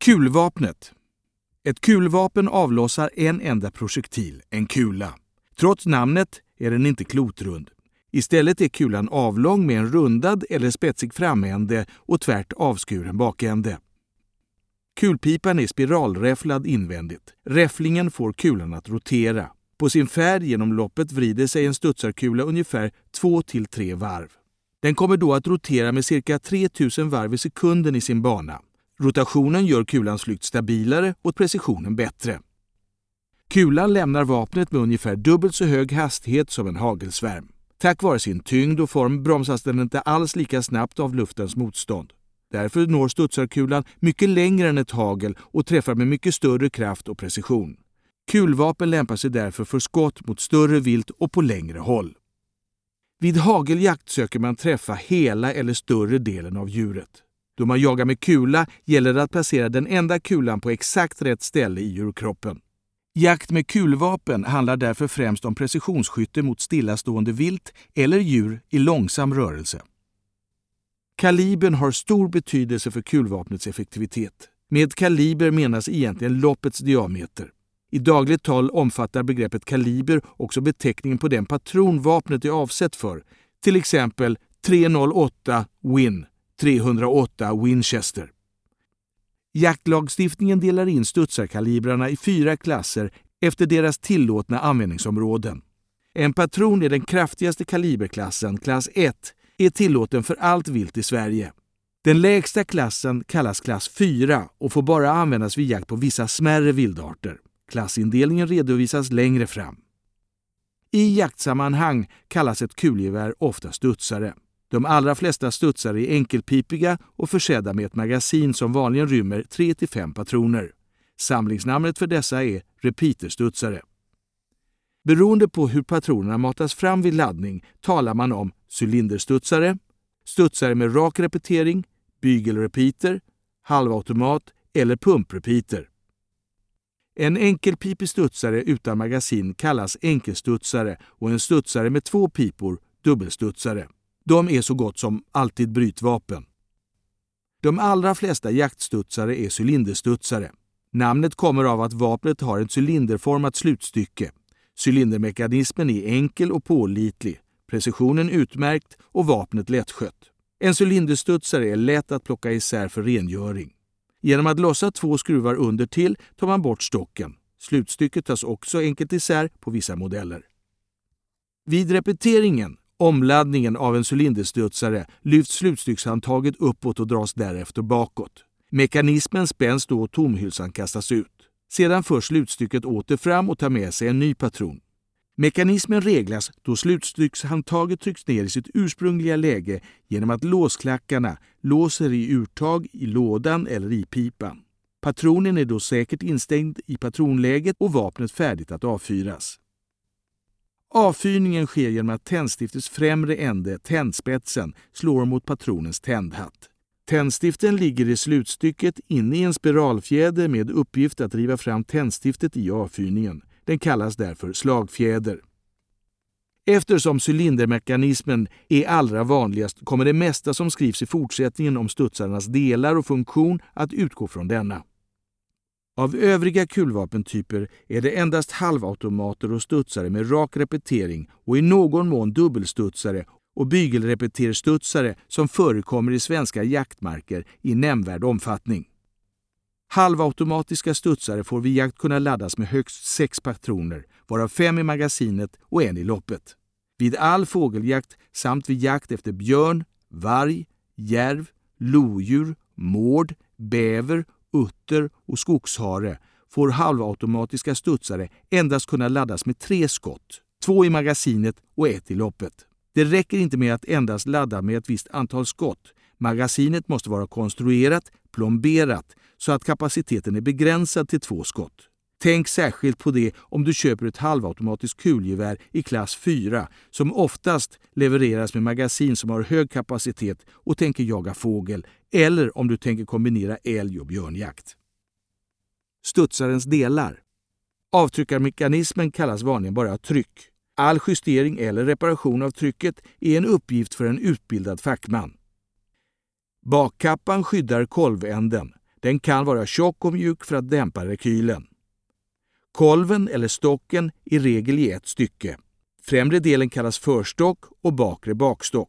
Kulvapnet. Ett kulvapen avlossar en enda projektil, en kula. Trots namnet är den inte klotrund. Istället är kulan avlång med en rundad eller spetsig framände och tvärt avskuren bakände. Kulpipan är spiralräfflad invändigt. Räfflingen får kulan att rotera. På sin färd genom loppet vrider sig en studsarkula ungefär 2-3 varv. Den kommer då att rotera med cirka 3000 varv i sekunden i sin bana. Rotationen gör kulans flykt stabilare och precisionen bättre. Kulan lämnar vapnet med ungefär dubbelt så hög hastighet som en hagelsvärm. Tack vare sin tyngd och form bromsas den inte alls lika snabbt av luftens motstånd. Därför når studsarkulan mycket längre än ett hagel och träffar med mycket större kraft och precision. Kulvapen lämpar sig därför för skott mot större vilt och på längre håll. Vid hageljakt söker man träffa hela eller större delen av djuret. Då man jagar med kula gäller det att placera den enda kulan på exakt rätt ställe i djurkroppen. Jakt med kulvapen handlar därför främst om precisionsskytte mot stillastående vilt eller djur i långsam rörelse. Kalibern har stor betydelse för kulvapnets effektivitet. Med kaliber menas egentligen loppets diameter. I dagligt tal omfattar begreppet kaliber också beteckningen på den patron vapnet är avsett för, till exempel 308 Win, 308 Winchester. Jaktlagstiftningen delar in studsarkalibrarna i 4 klasser efter deras tillåtna användningsområden. En patron i den kraftigaste kaliberklassen, klass 1, är tillåten för allt vilt i Sverige. Den lägsta klassen kallas klass 4 och får bara användas vid jakt på vissa smärre vildarter. Klassindelningen redovisas längre fram. I jaktsammanhang kallas ett kulgevär ofta studsare. De allra flesta studsare är enkelpipiga och försedda med ett magasin som vanligen rymmer 3-5 patroner. Samlingsnamnet för dessa är repeaterstudsare. Beroende på hur patronerna matas fram vid laddning talar man om cylinderstudsare, studsare med rak repetering, bygelrepeater, halvautomat eller pumprepeater. En enkelpipig studsare utan magasin kallas enkelstudsare och en studsare med 2 pipor dubbelstudsare. De är så gott som alltid brytvapen. De allra flesta jaktstudsare är cylinderstudsare. Namnet kommer av att vapnet har ett cylinderformat slutstycke. Cylindermekanismen är enkel och pålitlig, precisionen utmärkt och vapnet lättskött. En cylinderstudsare är lätt att plocka isär för rengöring. Genom att lossa 2 skruvar under till tar man bort stocken. Slutstycket tas också enkelt isär på vissa modeller. Vid repeteringen, omladdningen av en cylinderstudsare, lyfts slutstyckshandtaget uppåt och dras därefter bakåt. Mekanismen spänns då och tomhylsan kastas ut. Sedan förs slutstycket åter fram och tar med sig en ny patron. Mekanismen reglas då slutstyckshandtaget trycks ner i sitt ursprungliga läge genom att låsklackarna låser i urtag i lådan eller i pipan. Patronen är då säkert instängd i patronläget och vapnet färdigt att avfyras. Avfyrningen sker genom att tändstiftets främre ände, tändspetsen, slår mot patronens tändhatt. Tändstiften ligger i slutstycket inne i en spiralfjäder med uppgift att driva fram tändstiftet i avfyrningen. Den kallas därför slagfjäder. Eftersom cylindermekanismen är allra vanligast kommer det mesta som skrivs i fortsättningen om studsarnas delar och funktion att utgå från denna. Av övriga kulvapentyper är det endast halvautomater och studsare med rak repetering och i någon mån dubbelstudsare och bygelrepeterstudsare som förekommer i svenska jaktmarker i nämnvärd omfattning. Halvautomatiska studsare får vid jakt kunna laddas med högst 6 patroner, varav 5 i magasinet och 1 i loppet. Vid all fågeljakt samt vid jakt efter björn, varg, järv, lodjur, mård, bäver, utter och skogshare får halvautomatiska studsare endast kunna laddas med 3 skott, 2 i magasinet och 1 i loppet. Det räcker inte med att endast ladda med ett visst antal skott. Magasinet måste vara konstruerat, plomberat, så att kapaciteten är begränsad till 2 skott. Tänk särskilt på det om du köper ett halvautomatiskt kulgevär i klass 4 som oftast levereras med magasin som har hög kapacitet och tänker jaga fågel, eller om du tänker kombinera älg- och björnjakt. Studsarens delar. Avtryckarmekanismen kallas vanligen bara tryck. All justering eller reparation av trycket är en uppgift för en utbildad fackman. Bakkappan skyddar kolvänden. Den kan vara tjock och mjuk för att dämpa rekylen. Kolven eller stocken i regel i ett stycke. Främre delen kallas förstock och bakre bakstock.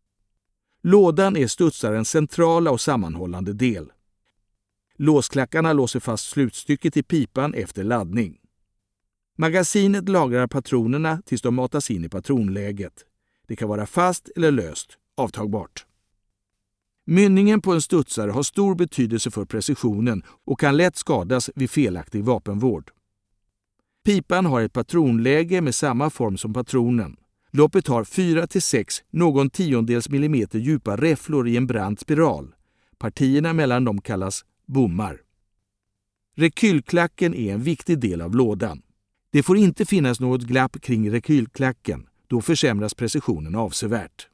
Lådan är studsarens centrala och sammanhållande del. Låsklackarna låser fast slutstycket i pipan efter laddning. Magasinet lagrar patronerna tills de matas in i patronläget. Det kan vara fast eller löst, avtagbart. Mynningen på en studsare har stor betydelse för precisionen och kan lätt skadas vid felaktig vapenvård. Pipan har ett patronläge med samma form som patronen. Loppet har 4-6 någon tiondels millimeter djupa räfflor i en brant spiral. Partierna mellan dem kallas bommar. Rekylklacken är en viktig del av lådan. Det får inte finnas något glapp kring rekylklacken, då försämras precisionen avsevärt.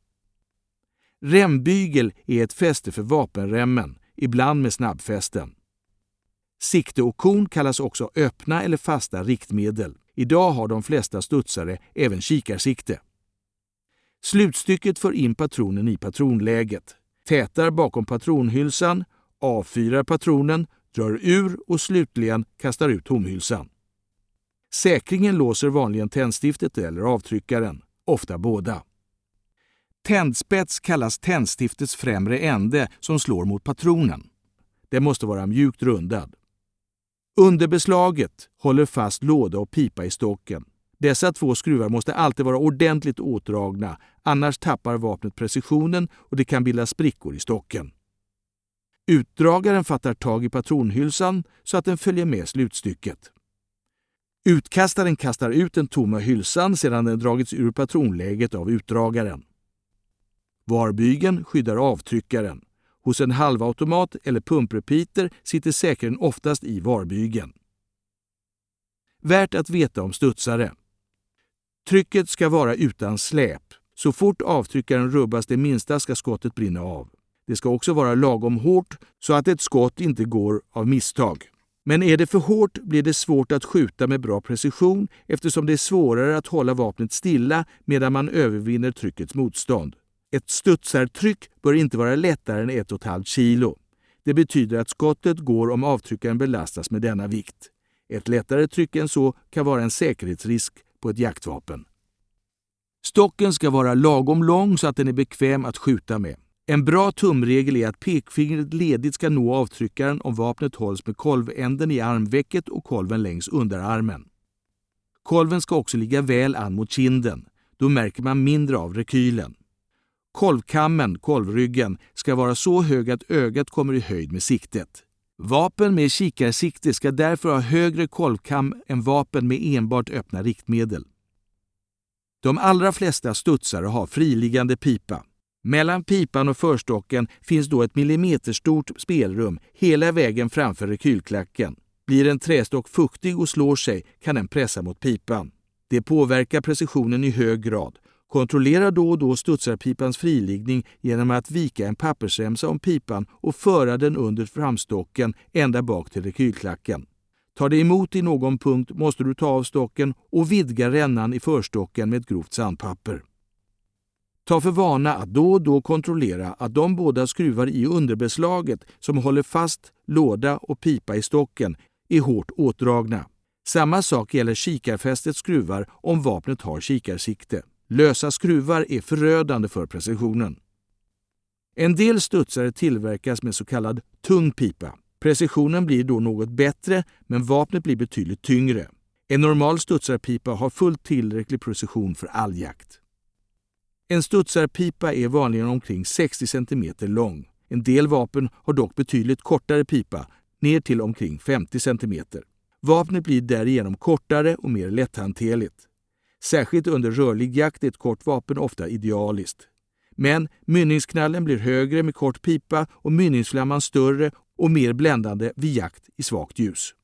Rämbygel är ett fäste för vapenremmen, ibland med snabbfästen. Sikte och kon kallas också öppna eller fasta riktmedel. Idag har de flesta studsare även kikarsikte. Slutstycket för in patronen i patronläget. Tätar bakom patronhylsan, avfyrar patronen, drar ur och slutligen kastar ut tomhylsan. Säkringen låser vanligen tändstiftet eller avtryckaren, ofta båda. Tändspets kallas tändstiftets främre ände som slår mot patronen. Det måste vara mjukt rundad. Underbeslaget håller fast låda och pipa i stocken. Dessa två skruvar måste alltid vara ordentligt åtdragna, annars tappar vapnet precisionen och det kan bilda sprickor i stocken. Utdragaren fattar tag i patronhylsan så att den följer med slutstycket. Utkastaren kastar ut den tomma hylsan sedan den dragits ur patronläget av utdragaren. Varbygeln skyddar avtryckaren. Hos en halvautomat eller pumprepeater sitter säkringen oftast i varbygeln. Värt att veta om studsare. Trycket ska vara utan släp. Så fort avtryckaren rubbas det minsta ska skottet brinna av. Det ska också vara lagom hårt så att ett skott inte går av misstag. Men är det för hårt blir det svårt att skjuta med bra precision eftersom det är svårare att hålla vapnet stilla medan man övervinner tryckets motstånd. Ett studsartryck bör inte vara lättare än 1,5 kilo. Det betyder att skottet går om avtryckaren belastas med denna vikt. Ett lättare tryck än så kan vara en säkerhetsrisk på ett jaktvapen. Stocken ska vara lagom lång så att den är bekväm att skjuta med. En bra tumregel är att pekfingret ledigt ska nå avtryckaren om vapnet hålls med kolvänden i armvecket och kolven längs underarmen. Kolven ska också ligga väl an mot kinden. Då märker man mindre av rekylen. Kolvkammen, kolvryggen, ska vara så hög att ögat kommer i höjd med siktet. Vapen med kikarsikte ska därför ha högre kolvkam än vapen med enbart öppna riktmedel. De allra flesta studsare har friliggande pipa. Mellan pipan och förstocken finns då ett millimeterstort spelrum hela vägen framför rekylklacken. Blir en trästock fuktig och slår sig kan den pressa mot pipan. Det påverkar precisionen i hög grad. Kontrollera då och då studsarpipans friliggning genom att vika en pappersremsa om pipan och föra den under framstocken ända bak till rekylklacken. Tar det emot i någon punkt måste du ta av stocken och vidga rännan i förstocken med ett grovt sandpapper. Ta för vana att då och då kontrollera att de båda skruvar i underbeslaget som håller fast låda och pipa i stocken är hårt åtdragna. Samma sak gäller kikarfästets skruvar om vapnet har kikarsikte. Lösa skruvar är förödande för precisionen. En del studsare tillverkas med så kallad tung pipa. Precisionen blir då något bättre men vapnet blir betydligt tyngre. En normal studsarpipa har fullt tillräcklig precision för all jakt. En studsarpipa är vanligen omkring 60 cm lång. En del vapen har dock betydligt kortare pipa, ner till omkring 50 cm. Vapnet blir därigenom kortare och mer lätthanterligt. Särskilt under rörlig jakt är ett kort vapen ofta idealiskt. Men mynningsknallen blir högre med kort pipa och mynningsflamman större och mer bländande vid jakt i svagt ljus.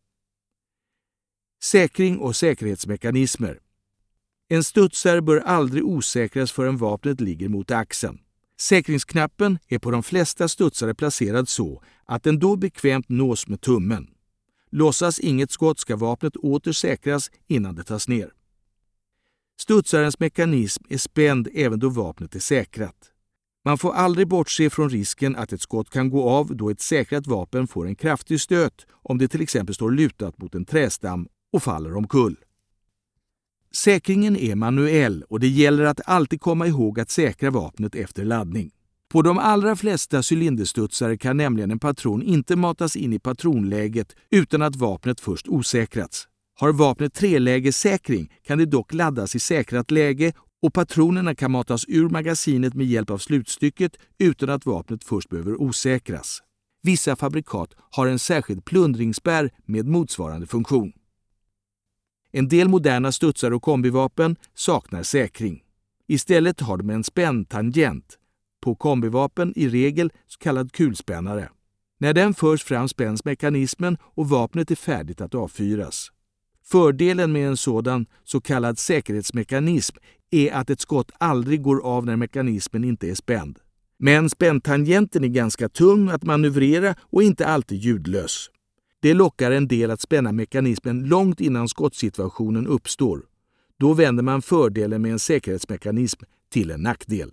Säkring och säkerhetsmekanismer. En studsare bör aldrig osäkras förrän vapnet ligger mot axeln. Säkringsknappen är på de flesta studsare placerad så att den då bekvämt nås med tummen. Lossas inget skott ska vapnet åter säkras innan det tas ner. Studsarens mekanism är spänd även då vapnet är säkrat. Man får aldrig bortse från risken att ett skott kan gå av då ett säkrat vapen får en kraftig stöt om det till exempel står lutat mot en trästam och faller omkull. Säkringen är manuell och det gäller att alltid komma ihåg att säkra vapnet efter laddning. På de allra flesta cylinderstudsare kan nämligen en patron inte matas in i patronläget utan att vapnet först osäkrats. Har vapnet trelägessäkring kan det dock laddas i säkrat läge och patronerna kan matas ur magasinet med hjälp av slutstycket utan att vapnet först behöver osäkras. Vissa fabrikat har en särskild plundringsspärr med motsvarande funktion. En del moderna studsare och kombivapen saknar säkring. Istället har de en späntangent. På kombivapen i regel så kallad kulspännare. När den förs fram spänns mekanismen och vapnet är färdigt att avfyras. Fördelen med en sådan så kallad säkerhetsmekanism är att ett skott aldrig går av när mekanismen inte är spänd. Men späntangenten är ganska tung att manövrera och inte alltid ljudlös. Det lockar en del att spänna mekanismen långt innan skottsituationen uppstår. Då vänder man fördelen med en säkerhetsmekanism till en nackdel.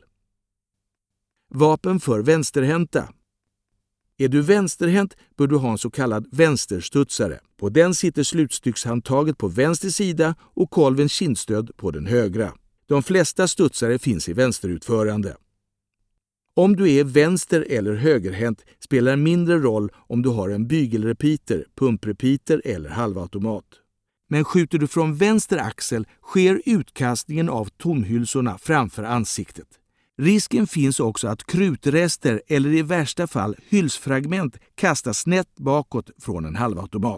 Vapen för vänsterhänta. Är du vänsterhänt bör du ha en så kallad vänsterstudsare. På den sitter slutstyckshandtaget på vänster sida och kolvens kindstöd på den högra. De flesta studsare finns i vänsterutförande. Om du är vänster- eller högerhänt spelar mindre roll om du har en bygelrepeater, pumprepeater eller halvautomat. Men skjuter du från vänster axel sker utkastningen av tomhylsorna framför ansiktet. Risken finns också att krutrester eller i värsta fall hylsfragment kastas snett bakåt från en halvautomat.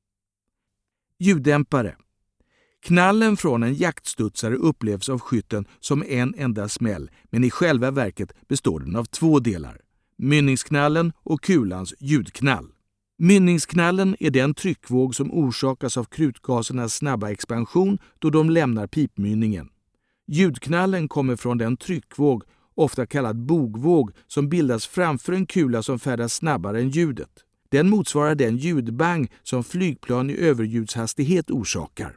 Ljuddämpare. Knallen från en jaktstudsare upplevs av skytten som en enda smäll, men i själva verket består den av två delar. Mynningsknallen och kulans ljudknall. Mynningsknallen är den tryckvåg som orsakas av krutgasernas snabba expansion då de lämnar pipmynningen. Ljudknallen kommer från den tryckvåg, ofta kallad bogvåg, som bildas framför en kula som färdas snabbare än ljudet. Den motsvarar den ljudbang som flygplan i överljudshastighet orsakar.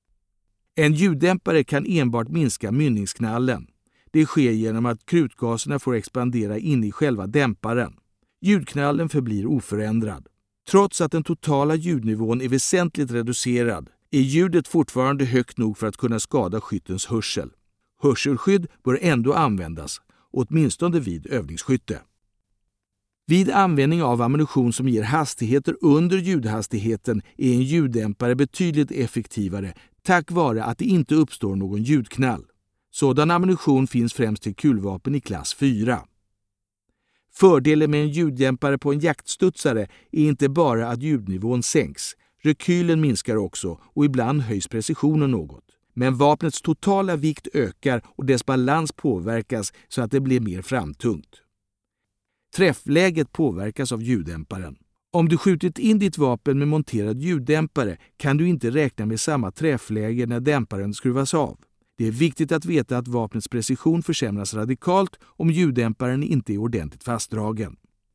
En ljuddämpare kan enbart minska mynningsknallen. Det sker genom att krutgaserna får expandera in i själva dämparen. Ljudknallen förblir oförändrad. Trots att den totala ljudnivån är väsentligt reducerad är ljudet fortfarande högt nog för att kunna skada skyttens hörsel. Hörselskydd bör ändå användas, åtminstone vid övningsskytte. Vid användning av ammunition som ger hastigheter under ljudhastigheten är en ljuddämpare betydligt effektivare tack vare att det inte uppstår någon ljudknall. Sådan ammunition finns främst till kulvapen i klass 4. Fördelen med en ljuddämpare på en jaktstudsare är inte bara att ljudnivån sänks. Rekylen minskar också och ibland höjs precisionen något. Men vapnets totala vikt ökar och dess balans påverkas så att det blir mer framtungt. Träffläget påverkas av ljuddämparen. Om du skjutit in ditt vapen med monterad ljuddämpare kan du inte räkna med samma träffläge när dämparen skruvas av. Det är viktigt att veta att vapnets precision försämras radikalt om ljuddämparen inte är ordentligt fastdragen.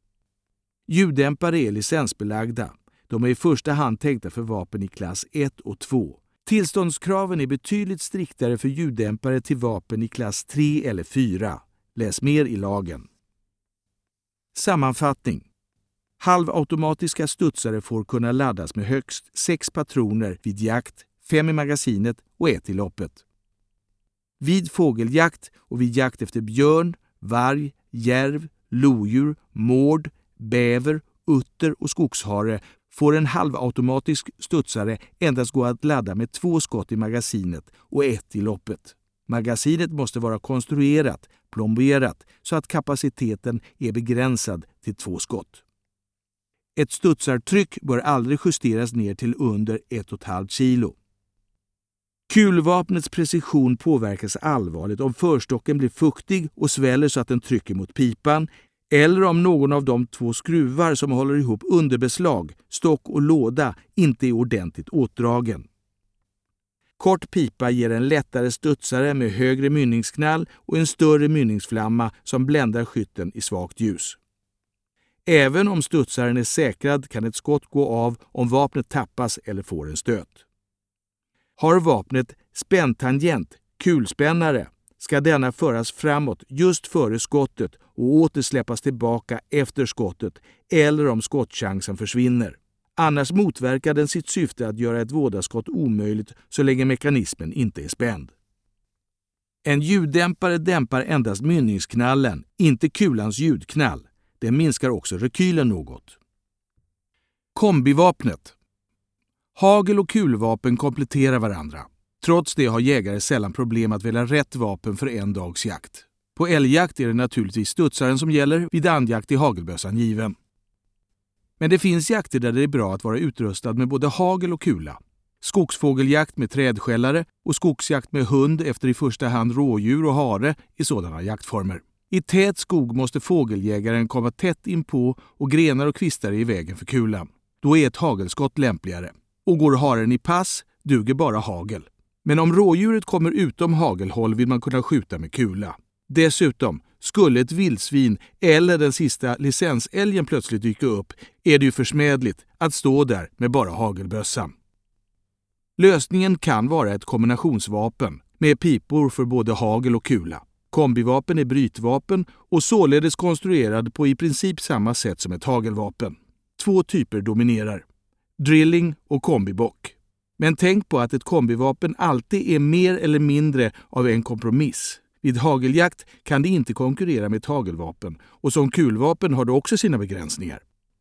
Ljuddämpare är licensbelagda. De är i första hand tänkta för vapen i klass 1 och 2. Tillståndskraven är betydligt striktare för ljuddämpare till vapen i klass 3 eller 4. Läs mer i lagen. Sammanfattning. Halvautomatiska studsare får kunna laddas med högst 6 patroner vid jakt, 5 i magasinet och 1 i loppet. Vid fågeljakt och vid jakt efter björn, varg, järv, lodjur, mård, bäver, utter och skogshare får en halvautomatisk studsare endast gå att ladda med 2 skott i magasinet och 1 i loppet. Magasinet måste vara konstruerat, plomberat, så att kapaciteten är begränsad till 2 skott. Ett studsartryck bör aldrig justeras ner till under 1,5 kilo. Kulvapnets precision påverkas allvarligt om förstocken blir fuktig och sväller så att den trycker mot pipan, eller om någon av de 2 skruvar som håller ihop underbeslag, stock och låda inte är ordentligt åtdragen. Kort pipa ger en lättare studsare med högre mynningsknall och en större mynningsflamma som bländar skytten i svagt ljus. Även om studsaren är säkrad kan ett skott gå av om vapnet tappas eller får en stöt. Har vapnet späntangent, kulspännare, ska denna föras framåt just före skottet och åter släppas tillbaka efter skottet eller om skottchansen försvinner. Annars motverkar den sitt syfte att göra ett vådaskott omöjligt så länge mekanismen inte är spänd. En ljuddämpare dämpar endast mynningsknallen, inte kulans ljudknall. Den minskar också rekylen något. Kombivapnet. Hagel- och kulvapen kompletterar varandra. Trots det har jägare sällan problem att välja rätt vapen för en dags jakt. På älgjakt är det naturligtvis studsaren som gäller, vid andjakt är hagelbössan given. Men det finns jakter där det är bra att vara utrustad med både hagel och kula. Skogsfågeljakt med trädskällare och skogsjakt med hund efter i första hand rådjur och hare är sådana jaktformer. I tät skog måste fågeljägaren komma tätt in på och grenar och kvistar är i vägen för kulan. Då är ett hagelskott lämpligare. Och går haren i pass duger bara hagel. Men om rådjuret kommer utom hagelhåll vill man kunna skjuta med kula. Dessutom, skulle ett vildsvin eller den sista licensälgen plötsligt dyka upp är det ju försmädligt att stå där med bara hagelbössan. Lösningen kan vara ett kombinationsvapen med pipor för både hagel och kula. Kombivapen är brytvapen och således konstruerad på i princip samma sätt som ett hagelvapen. 2 typer dominerar: drilling och kombibock. Men tänk på att ett kombivapen alltid är mer eller mindre av en kompromiss. Vid hageljakt kan det inte konkurrera med ett hagelvapen och som kulvapen har det också sina begränsningar.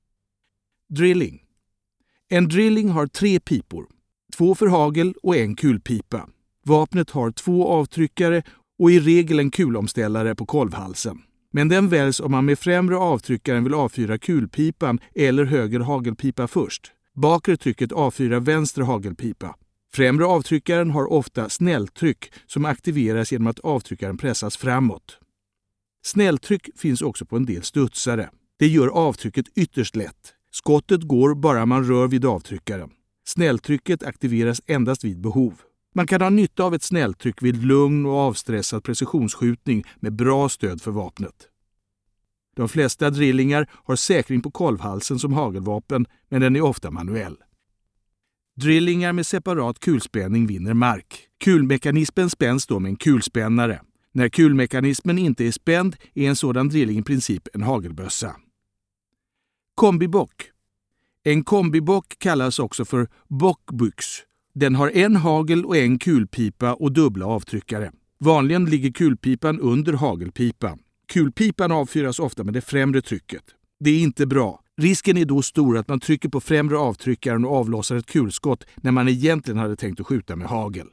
Drilling. En drilling har 3 pipor, 2 för hagel och en kulpipa. Vapnet har 2 avtryckare och i regel en kulomställare på kolvhalsen. Men den väljs om man med främre avtryckaren vill avfyra kulpipan eller höger hagelpipa först. Bakre trycket avfyrar vänster hagelpipa. Främre avtryckaren har ofta snälltryck som aktiveras genom att avtryckaren pressas framåt. Snälltryck finns också på en del studsare. Det gör avtrycket ytterst lätt. Skottet går bara man rör vid avtryckaren. Snälltrycket aktiveras endast vid behov. Man kan ha nytta av ett snälltryck vid lugn och avstressad precisionsskjutning med bra stöd för vapnet. De flesta drillingar har säkring på kolvhalsen som hagelvapen, men den är ofta manuell. Drillingar med separat kulspänning vinner mark. Kulmekanismen spänns då med en kulspännare. När kulmekanismen inte är spänd är en sådan drilling i princip en hagelbössa. Kombibock. En kombibock kallas också för bockbyx. Den har en hagel och en kulpipa och dubbla avtryckare. Vanligen ligger kulpipan under hagelpipan. Kulpipan avfyras ofta med det främre trycket. Det är inte bra. Risken är då stor att man trycker på främre avtryckaren och avlossar ett kulskott när man egentligen hade tänkt att skjuta med hagel.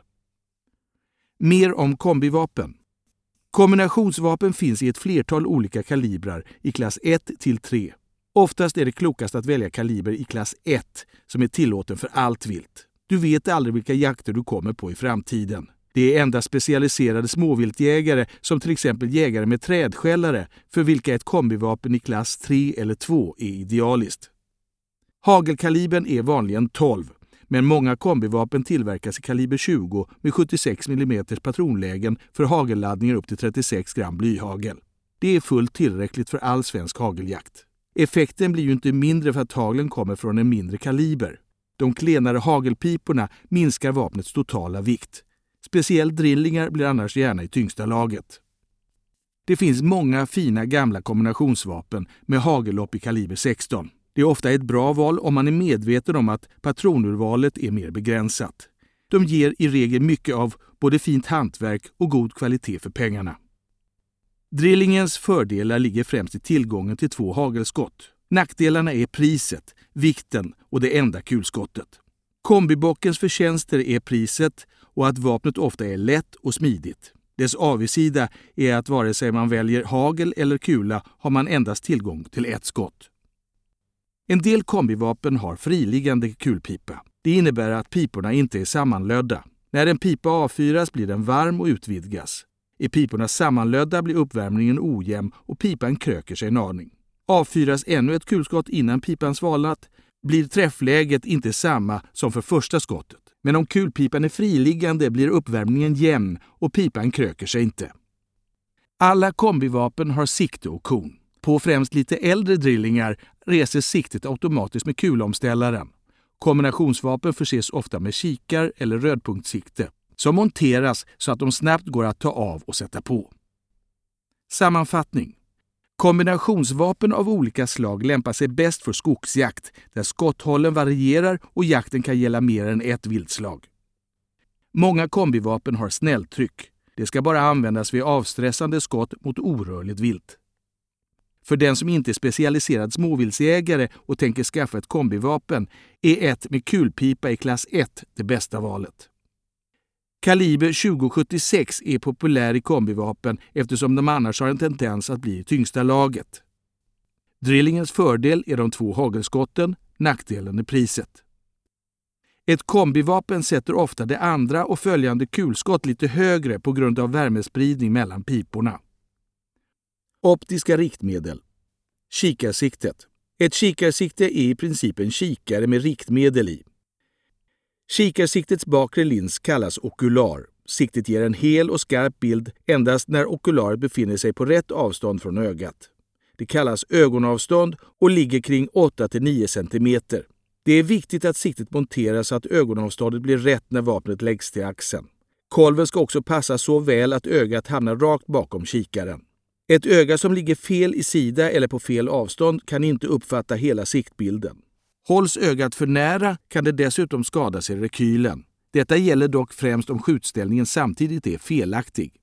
Mer om kombivapen. Kombinationsvapen finns i ett flertal olika kalibrar i klass 1 till 3. Oftast är det klokast att välja kaliber i klass 1 som är tillåten för allt vilt. Du vet aldrig vilka jakter du kommer på i framtiden. Det är endast specialiserade småviltjägare som till exempel jägare med trädskällare för vilka ett kombivapen i klass 3 eller 2 är idealiskt. Hagelkalibern är vanligen 12, men många kombivapen tillverkas i kaliber 20 med 76 mm patronlägen för hagelladdningar upp till 36 gram blyhagel. Det är fullt tillräckligt för all svensk hageljakt. Effekten blir ju inte mindre för att haglen kommer från en mindre kaliber. De klenare hagelpiporna minskar vapnets totala vikt. Speciellt drillingar blir annars gärna i tyngsta laget. Det finns många fina gamla kombinationsvapen med hagellopp i kaliber 16. Det är ofta ett bra val om man är medveten om att patronurvalet är mer begränsat. De ger i regel mycket av både fint hantverk och god kvalitet för pengarna. Drillingens fördelar ligger främst i tillgången till 2 hagelskott. Nackdelarna är priset, vikten och det enda kulskottet. Kombibockens förtjänster är priset och att vapnet ofta är lätt och smidigt. Dess avigsida är att vare sig man väljer hagel eller kula har man endast tillgång till ett skott. En del kombivapen har friliggande kulpipa. Det innebär att piporna inte är sammanlödda. När en pipa avfyras blir den varm och utvidgas. Är piporna sammanlödda blir uppvärmningen ojämn och pipan kröker sig en aning. Avfyras ännu ett kulskott innan pipan svalnat blir träffläget inte samma som för första skottet. Men om kulpipan är friliggande blir uppvärmningen jämn och pipan kröker sig inte. Alla kombivapen har sikte och kon. På främst lite äldre drillingar reses siktet automatiskt med kulomställaren. Kombinationsvapen förses ofta med kikar eller rödpunktsikte. som monteras så att de snabbt går att ta av och sätta på. Sammanfattning. Kombinationsvapen av olika slag lämpar sig bäst för skogsjakt, där skotthållen varierar och jakten kan gälla mer än ett viltslag. Många kombivapen har snälltryck. Det ska bara användas vid avstressande skott mot orörligt vilt. För den som inte är specialiserad småviltsjägare och tänker skaffa ett kombivapen är ett med kulpipa i klass 1 det bästa valet. Kaliber 2076 är populär i kombivapen eftersom de annars har en tendens att bli i tyngsta laget. Drillingens fördel är de 2 hagelskotten, nackdelen är priset. Ett kombivapen sätter ofta det andra och följande kulskott lite högre på grund av värmespridning mellan piporna. Optiska riktmedel. Kikarsiktet. Ett kikarsikte är i princip en kikare med riktmedel i. Kikarsiktets bakre lins kallas okular. Siktet ger en hel och skarp bild endast när okularet befinner sig på rätt avstånd från ögat. Det kallas ögonavstånd och ligger kring 8-9 cm. Det är viktigt att siktet monteras så att ögonavståndet blir rätt när vapnet läggs till axeln. Kolven ska också passa så väl att ögat hamnar rakt bakom kikaren. Ett öga som ligger fel i sida eller på fel avstånd kan inte uppfatta hela siktbilden. Hålls ögat för nära kan det dessutom skada sig rekylen. Detta gäller dock främst om skjutställningen samtidigt är felaktig.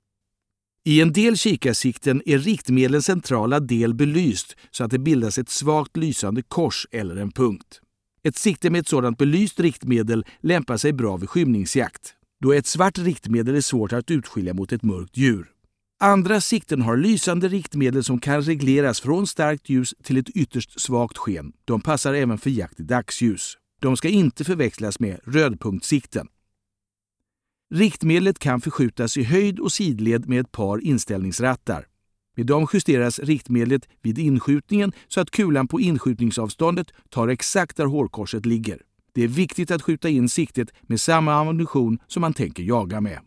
I en del kikarsikten är riktmedlens centrala del belyst så att det bildas ett svagt lysande kors eller en punkt. Ett sikte med ett sådant belyst riktmedel lämpar sig bra vid skymningsjakt, då ett svart riktmedel är svårt att utskilja mot ett mörkt djur. Andra sikten har lysande riktmedel som kan regleras från starkt ljus till ett ytterst svagt sken. De passar även för jakt i dagsljus. De ska inte förväxlas med rödpunktsikten. Riktmedlet kan förskjutas i höjd och sidled med ett par inställningsrattar. Med dem justeras riktmedlet vid inskjutningen så att kulan på inskjutningsavståndet tar exakt där hårkorset ligger. Det är viktigt att skjuta in siktet med samma ammunition som man tänker jaga med.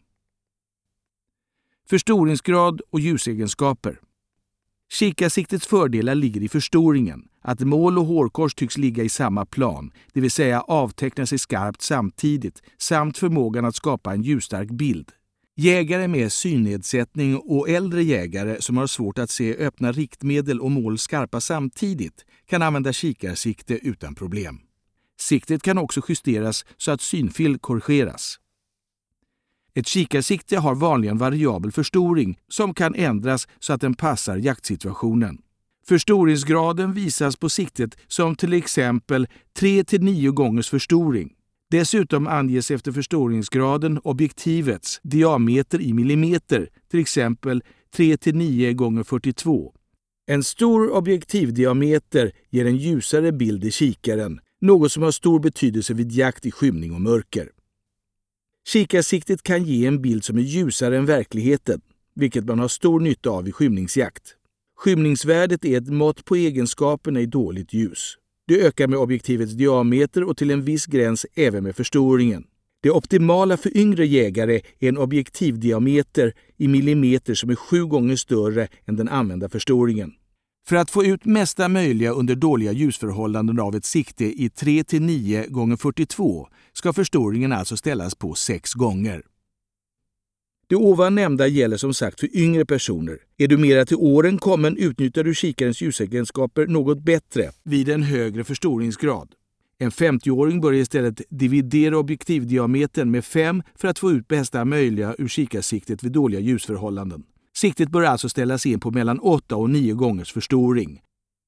Förstoringsgrad och ljusegenskaper. Kikarsiktets fördelar ligger i förstoringen, att mål och hårkors tycks ligga i samma plan, det vill säga avteckna sig skarpt samtidigt, samt förmågan att skapa en ljusstark bild. Jägare med synnedsättning och äldre jägare som har svårt att se öppna riktmedel och mål skarpa samtidigt kan använda kikarsikte utan problem. Siktet kan också justeras så att synfel korrigeras. Ett kikarsikte har vanligen variabel förstoring som kan ändras så att den passar jaktsituationen. Förstoringsgraden visas på siktet som till exempel 3-9 gångers förstoring. Dessutom anges efter förstoringsgraden objektivets diameter i millimeter, till exempel 3-9 gånger 42. En stor objektivdiameter ger en ljusare bild i kikaren, något som har stor betydelse vid jakt i skymning och mörker. Kikarsiktet kan ge en bild som är ljusare än verkligheten, vilket man har stor nytta av i skymningsjakt. Skymningsvärdet är ett mått på egenskaperna i dåligt ljus. Det ökar med objektivets diameter och till en viss gräns även med förstoringen. Det optimala för yngre jägare är en objektivdiameter i millimeter som är 7 gånger större än den använda förstoringen. För att få ut mesta möjliga under dåliga ljusförhållanden av ett sikte i 3-9 gånger 42 ska förstoringen alltså ställas på 6 gånger. Det ovan nämnda gäller som sagt för yngre personer. Är du mera till åren kommen utnyttjar du kikarens ljusegenskaper något bättre vid en högre förstoringsgrad. En 50-åring bör istället dividera objektivdiametern med 5 för att få ut bästa möjliga ur kikarsiktet vid dåliga ljusförhållanden. Siktet bör alltså ställas in på mellan 8 och 9 gångers förstoring.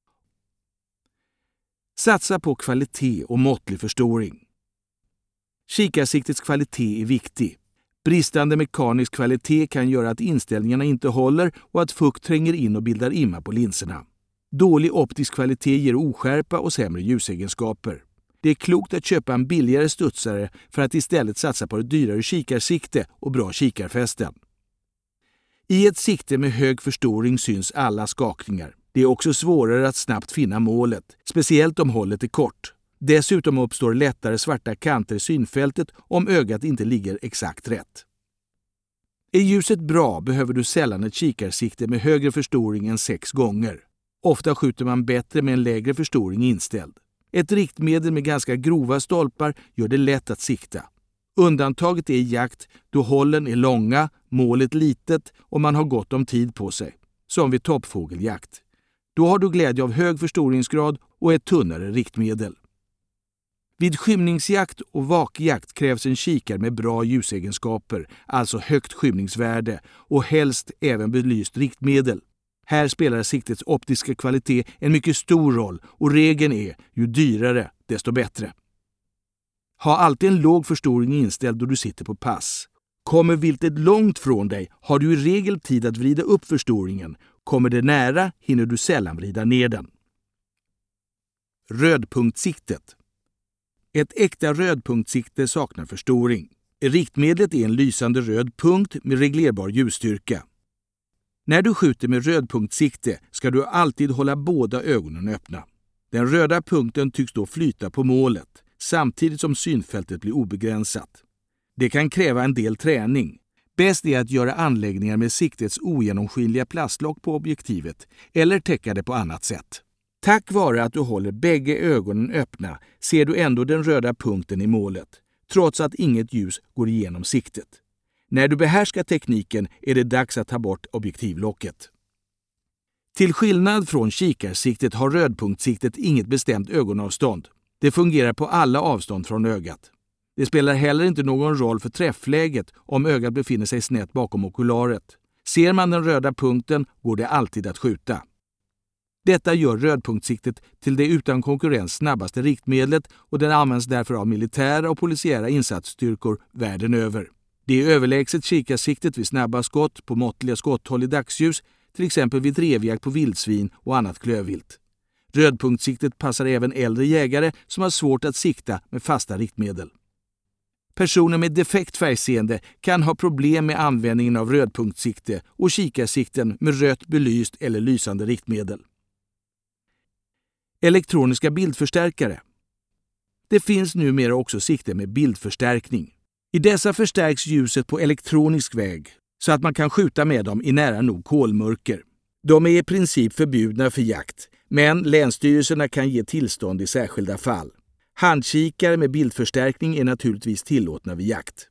Satsa på kvalitet och måttlig förstoring. Kikarsiktets kvalitet är viktig. Bristande mekanisk kvalitet kan göra att inställningarna inte håller och att fukt tränger in och bildar imma på linserna. Dålig optisk kvalitet ger oskärpa och sämre ljusegenskaper. Det är klokt att köpa en billigare studsare för att istället satsa på ett dyrare kikarsikte och bra kikarfästen. I ett sikte med hög förstoring syns alla skakningar. Det är också svårare att snabbt finna målet, speciellt om hållet är kort. Dessutom uppstår lättare svarta kanter i synfältet om ögat inte ligger exakt rätt. Är ljuset bra behöver du sällan ett kikarsikte med högre förstoring än 6 gånger. Ofta skjuter man bättre med en lägre förstoring inställd. Ett riktmedel med ganska grova stolpar gör det lätt att sikta. Undantaget är i jakt då hållen är långa, målet litet och man har gott om tid på sig, som vid toppfågeljakt. Då har du glädje av hög förstoringsgrad och ett tunnare riktmedel. Vid skymningsjakt och vakjakt krävs en kikare med bra ljusegenskaper, alltså högt skymningsvärde och helst även belyst riktmedel. Här spelar siktets optiska kvalitet en mycket stor roll och regeln är ju dyrare desto bättre. Ha alltid en låg förstoring inställd då du sitter på pass. Kommer viltet långt från dig har du i regel tid att vrida upp förstoringen. Kommer det nära hinner du sällan vrida ner den. Rödpunktsiktet. Ett äkta rödpunktsikte saknar förstoring. Riktmedlet är en lysande röd punkt med reglerbar ljusstyrka. När du skjuter med rödpunktsikte ska du alltid hålla båda ögonen öppna. Den röda punkten tycks då flyta på målet, samtidigt som synfältet blir obegränsat. Det kan kräva en del träning. Bäst är att göra anläggningar med siktets ogenomskinliga plastlock på objektivet eller täcka det på annat sätt. Tack vare att du håller bägge ögonen öppna ser du ändå den röda punkten i målet, trots att inget ljus går igenom siktet. När du behärskar tekniken är det dags att ta bort objektivlocket. Till skillnad från kikarsiktet har rödpunktsiktet inget bestämt ögonavstånd. Det fungerar på alla avstånd från ögat. Det spelar heller inte någon roll för träffläget om ögat befinner sig snett bakom okularet. Ser man den röda punkten går det alltid att skjuta. Detta gör rödpunktsiktet till det utan konkurrens snabbaste riktmedlet och den används därför av militära och polisiära insatsstyrkor världen över. Det är överlägset kikarsiktet vid snabba skott på måttliga skotthåll i dagsljus, till exempel vid drevjakt på vildsvin och annat klövvilt. Rödpunktsiktet passar även äldre jägare som har svårt att sikta med fasta riktmedel. Personer med defekt färgseende kan ha problem med användningen av rödpunktsikte och kikarsikten med rött belyst eller lysande riktmedel. Elektroniska bildförstärkare. Det finns numera också sikte med bildförstärkning. I dessa förstärks ljuset på elektronisk väg så att man kan skjuta med dem i nära nog kolmörker. De är i princip förbjudna för jakt, men länsstyrelserna kan ge tillstånd i särskilda fall. Handkikare med bildförstärkning är naturligtvis tillåtna vid jakt.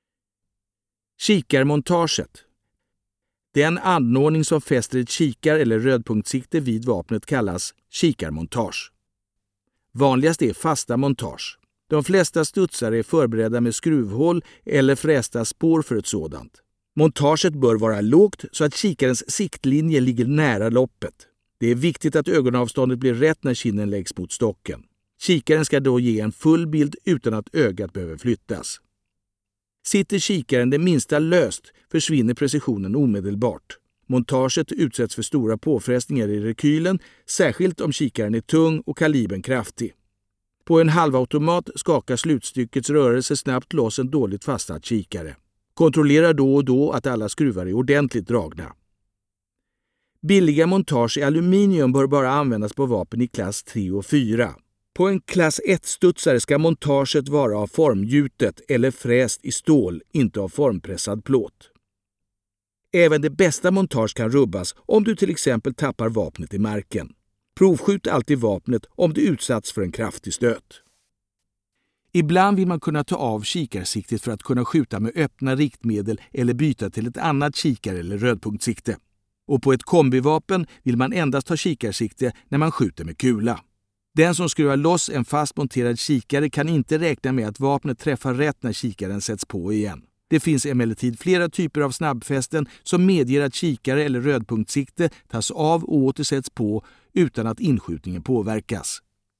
Kikarmontaget. Den anordning som fäster ett kikar- eller rödpunktsikte vid vapnet kallas kikarmontage. Vanligast är fasta montage. De flesta studsare är förberedda med skruvhål eller frästa spår för ett sådant. Montaget bör vara lågt så att kikarens siktlinje ligger nära loppet. Det är viktigt att ögonavståndet blir rätt när kinden läggs mot stocken. Kikaren ska då ge en full bild utan att ögat behöver flyttas. Sitter kikaren det minsta löst försvinner precisionen omedelbart. Montaget utsätts för stora påfrestningar i rekylen, särskilt om kikaren är tung och kalibern kraftig. På en halvautomat skakar slutstyckets rörelse snabbt loss en dåligt fastsatt kikare. Kontrollera då och då att alla skruvar är ordentligt dragna. Billiga montage i aluminium bör bara användas på vapen i klass 3 och 4. På en klass 1-studsare ska montaget vara av formgjutet eller fräst i stål, inte av formpressad plåt. Även det bästa montage kan rubbas om du till exempel tappar vapnet i marken. Provskjut alltid vapnet om det utsatts för en kraftig stöt. Ibland vill man kunna ta av kikarsiktet för att kunna skjuta med öppna riktmedel eller byta till ett annat kikar- eller rödpunktsikte. Och på ett kombivapen vill man endast ha kikarsikte när man skjuter med kula. Den som skruvar loss en fast monterad kikare kan inte räkna med att vapnet träffar rätt när kikaren sätts på igen. Det finns emellertid flera typer av snabbfästen som medger att kikare eller rödpunktsikte tas av och återsätts på utan att inskjutningen påverkas.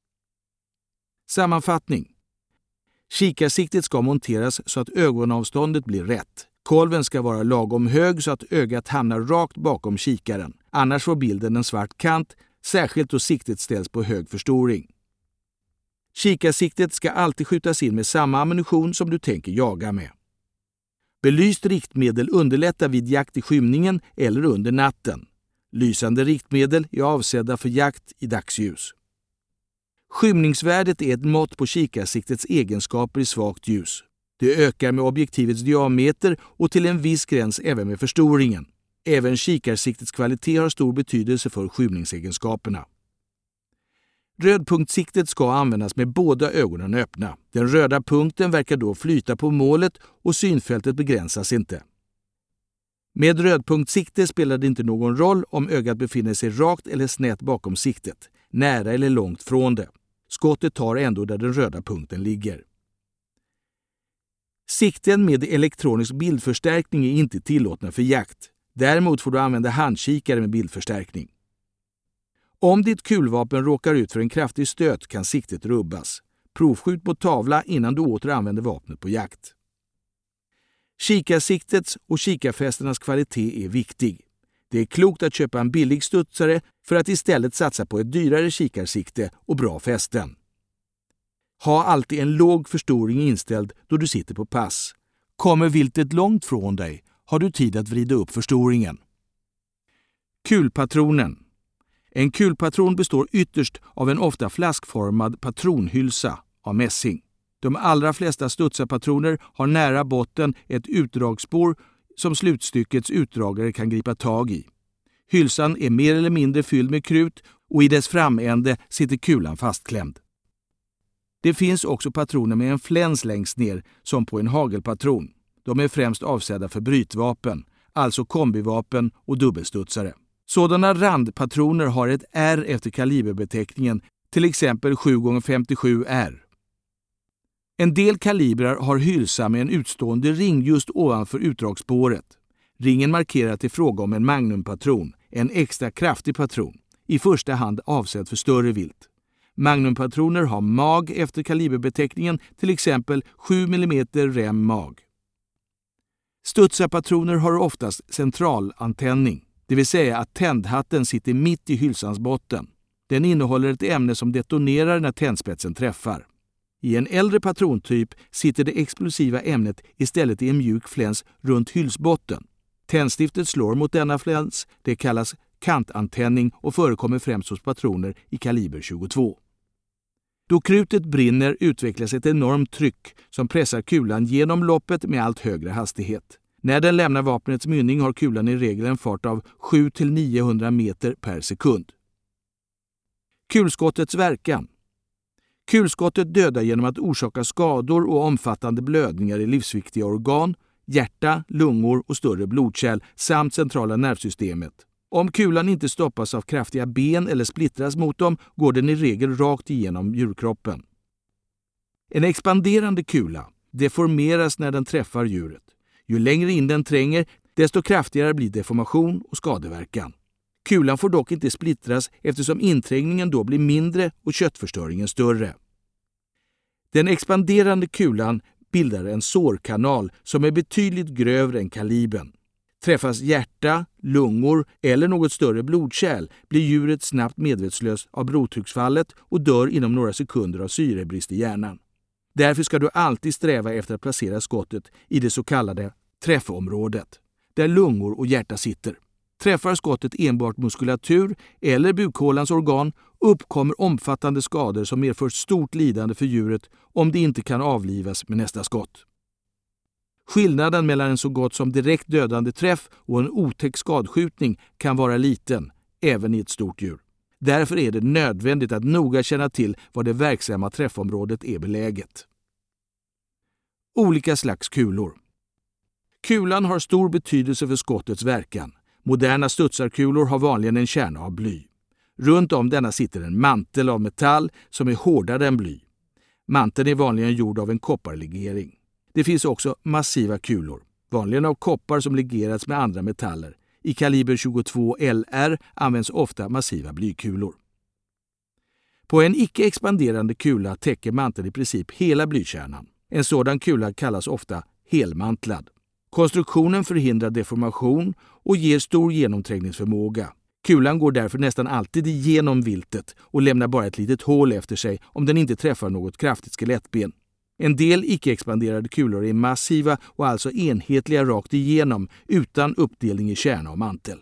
Sammanfattning. Kikarsiktet ska monteras så att ögonavståndet blir rätt. Kolven ska vara lagom hög så att ögat hamnar rakt bakom kikaren. Annars får bilden en svart kant, särskilt då siktet ställs på hög förstoring. Kikarsiktet ska alltid skjutas in med samma ammunition som du tänker jaga med. Belyst riktmedel underlättar vid jakt i skymningen eller under natten. Lysande riktmedel är avsedda för jakt i dagsljus. Skymningsvärdet är ett mått på kikarsiktets egenskaper i svagt ljus. Det ökar med objektivets diameter och till en viss gräns även med förstoringen. Även kikarsiktets kvalitet har stor betydelse för skymningsegenskaperna. Rödpunktsiktet ska användas med båda ögonen öppna. Den röda punkten verkar då flyta på målet och synfältet begränsas inte. Med rödpunktsikte spelar det inte någon roll om ögat befinner sig rakt eller snett bakom siktet, nära eller långt från det. Skottet tar ändå där den röda punkten ligger. Sikten med elektronisk bildförstärkning är inte tillåtna för jakt. Däremot får du använda handkikare med bildförstärkning. Om ditt kulvapen råkar ut för en kraftig stöt kan siktet rubbas. Provskjut på tavla innan du åter använder vapnet på jakt. Kikarsiktets och kikarfästenas kvalitet är viktig. Det är klokt att köpa en billig studsare för att istället satsa på ett dyrare kikarsikte och bra fästen. Ha alltid en låg förstoring inställd då du sitter på pass. Kommer viltet långt från dig har du tid att vrida upp förstoringen. Kulpatronen. En kulpatron består ytterst av en ofta flaskformad patronhylsa av mässing. De allra flesta studsarpatroner har nära botten ett utdragsspår som slutstyckets utdragare kan gripa tag i. Hylsan är mer eller mindre fylld med krut och i dess framände sitter kulan fastklämd. Det finns också patroner med en fläns längst ner som på en hagelpatron. De är främst avsedda för brytvapen, alltså kombivapen och dubbelstudsare. Sådana randpatroner har ett R efter kaliberbeteckningen, till exempel 7x57R. En del kalibrar har hylsa med en utstående ring just ovanför utdragsspåret. Ringen markerar att det är fråga om en magnumpatron, en extra kraftig patron, i första hand avsedd för större vilt. Magnumpatroner har mag efter kaliberbeteckningen, till exempel 7 mm rem mag. Studsarpatroner har oftast centralantändning, det vill säga att tändhatten sitter mitt i hylsans botten. Den innehåller ett ämne som detonerar när tändspetsen träffar. I en äldre patrontyp sitter det explosiva ämnet istället i en mjuk fläns runt hylsbotten. Tändstiftet slår mot denna fläns, det kallas kantantändning och förekommer främst hos patroner i kaliber 22. Då krutet brinner utvecklas ett enormt tryck som pressar kulan genom loppet med allt högre hastighet. När den lämnar vapnets mynning har kulan i regel en fart av 700-900 meter per sekund. Kulskottets verkan. Kulskottet dödar genom att orsaka skador och omfattande blödningar i livsviktiga organ, hjärta, lungor och större blodkärl samt centrala nervsystemet. Om kulan inte stoppas av kraftiga ben eller splittras mot dem går den i regel rakt igenom djurkroppen. En expanderande kula deformeras när den träffar djuret. Ju längre in den tränger, desto kraftigare blir deformation och skadeverkan. Kulan får dock inte splittras eftersom inträngningen då blir mindre och köttförstöringen större. Den expanderande kulan bildar en sårkanal som är betydligt grövre än kalibern. Träffas hjärta, lungor eller något större blodkärl blir djuret snabbt medvetslöst av blodtrycksfallet och dör inom några sekunder av syrebrist i hjärnan. Därför ska du alltid sträva efter att placera skottet i det så kallade träffområdet, där lungor och hjärta sitter. Träffar skottet enbart muskulatur eller bukhålans organ uppkommer omfattande skador som medför stort lidande för djuret om det inte kan avlivas med nästa skott. Skillnaden mellan en så gott som direkt dödande träff och en otäck skadskjutning kan vara liten, även i ett stort djur. Därför är det nödvändigt att noga känna till var det verksamma träffområdet är beläget. Olika slags kulor. Kulan har stor betydelse för skottets verkan. Moderna studsarkulor har vanligen en kärna av bly. Runt om denna sitter en mantel av metall som är hårdare än bly. Manteln är vanligen gjord av en kopparlegering. Det finns också massiva kulor, vanligen av koppar som legerats med andra metaller. I kaliber 22 LR används ofta massiva blykulor. På en icke-expanderande kula täcker manteln i princip hela blykärnan. En sådan kula kallas ofta helmantlad. Konstruktionen förhindrar deformation och ger stor genomträngningsförmåga. Kulan går därför nästan alltid igenom viltet och lämnar bara ett litet hål efter sig om den inte träffar något kraftigt skelettben. En del icke-expanderade kulor är massiva och alltså enhetliga rakt igenom utan uppdelning i kärna och mantel.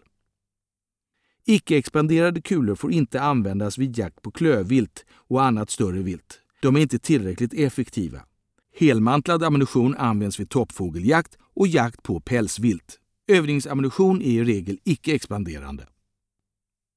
Icke-expanderade kulor får inte användas vid jakt på klövvilt och annat större vilt. De är inte tillräckligt effektiva. Helmantlad ammunition används vid toppfågeljakt och jakt på pälsvilt. Övningsammunition är i regel icke-expanderande.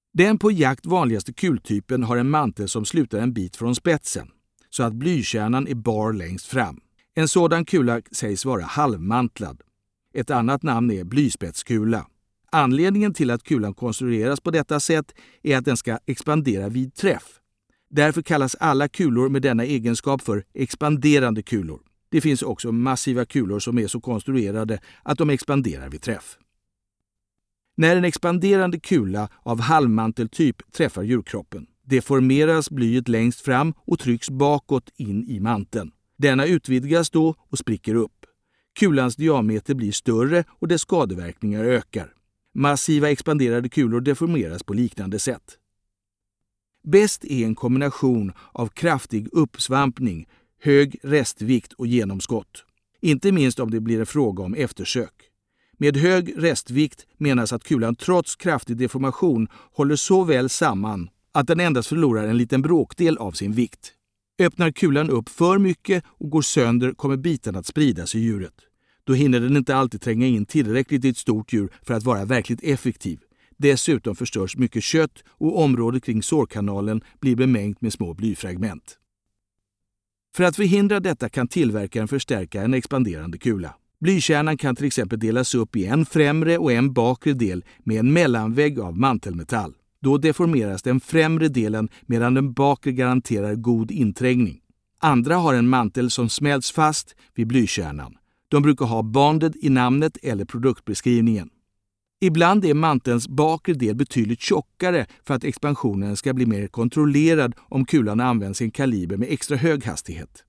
Den på jakt vanligaste kultypen har en mantel som slutar en bit från spetsen, så att blykärnan är bar längst fram. En sådan kula sägs vara halvmantlad. Ett annat namn är blyspetskula. Anledningen till att kulan konstrueras på detta sätt är att den ska expandera vid träff. Därför kallas alla kulor med denna egenskap för expanderande kulor. Det finns också massiva kulor som är så konstruerade att de expanderar vid träff. När en expanderande kula av halvmanteltyp träffar djurkroppen deformeras blyet längst fram och trycks bakåt in i manteln. Denna utvidgas då och spricker upp. Kulans diameter blir större och dess skadeverkningar ökar. Massiva expanderade kulor deformeras på liknande sätt. Bäst är en kombination av kraftig uppsvampning, hög restvikt och genomskott. Inte minst om det blir en fråga om eftersök. Med hög restvikt menas att kulan trots kraftig deformation håller så väl samman att den endast förlorar en liten bråkdel av sin vikt. Öppnar kulan upp för mycket och går sönder kommer bitarna att spridas i djuret. Då hinner den inte alltid tränga in tillräckligt i ett stort djur för att vara verkligt effektiv. Dessutom förstörs mycket kött och området kring sårkanalen blir bemängt med små blyfragment. För att förhindra detta kan tillverkaren förstärka en expanderande kula. Blykärnan kan till exempel delas upp i en främre och en bakre del med en mellanvägg av mantelmetall. Då deformeras den främre delen medan den bakre garanterar god inträngning. Andra har en mantel som smälts fast vid blykärnan. De brukar ha bonded i namnet eller produktbeskrivningen. Ibland är mantelns bakre del betydligt tjockare för att expansionen ska bli mer kontrollerad om kulan används i en kaliber med extra hög hastighet.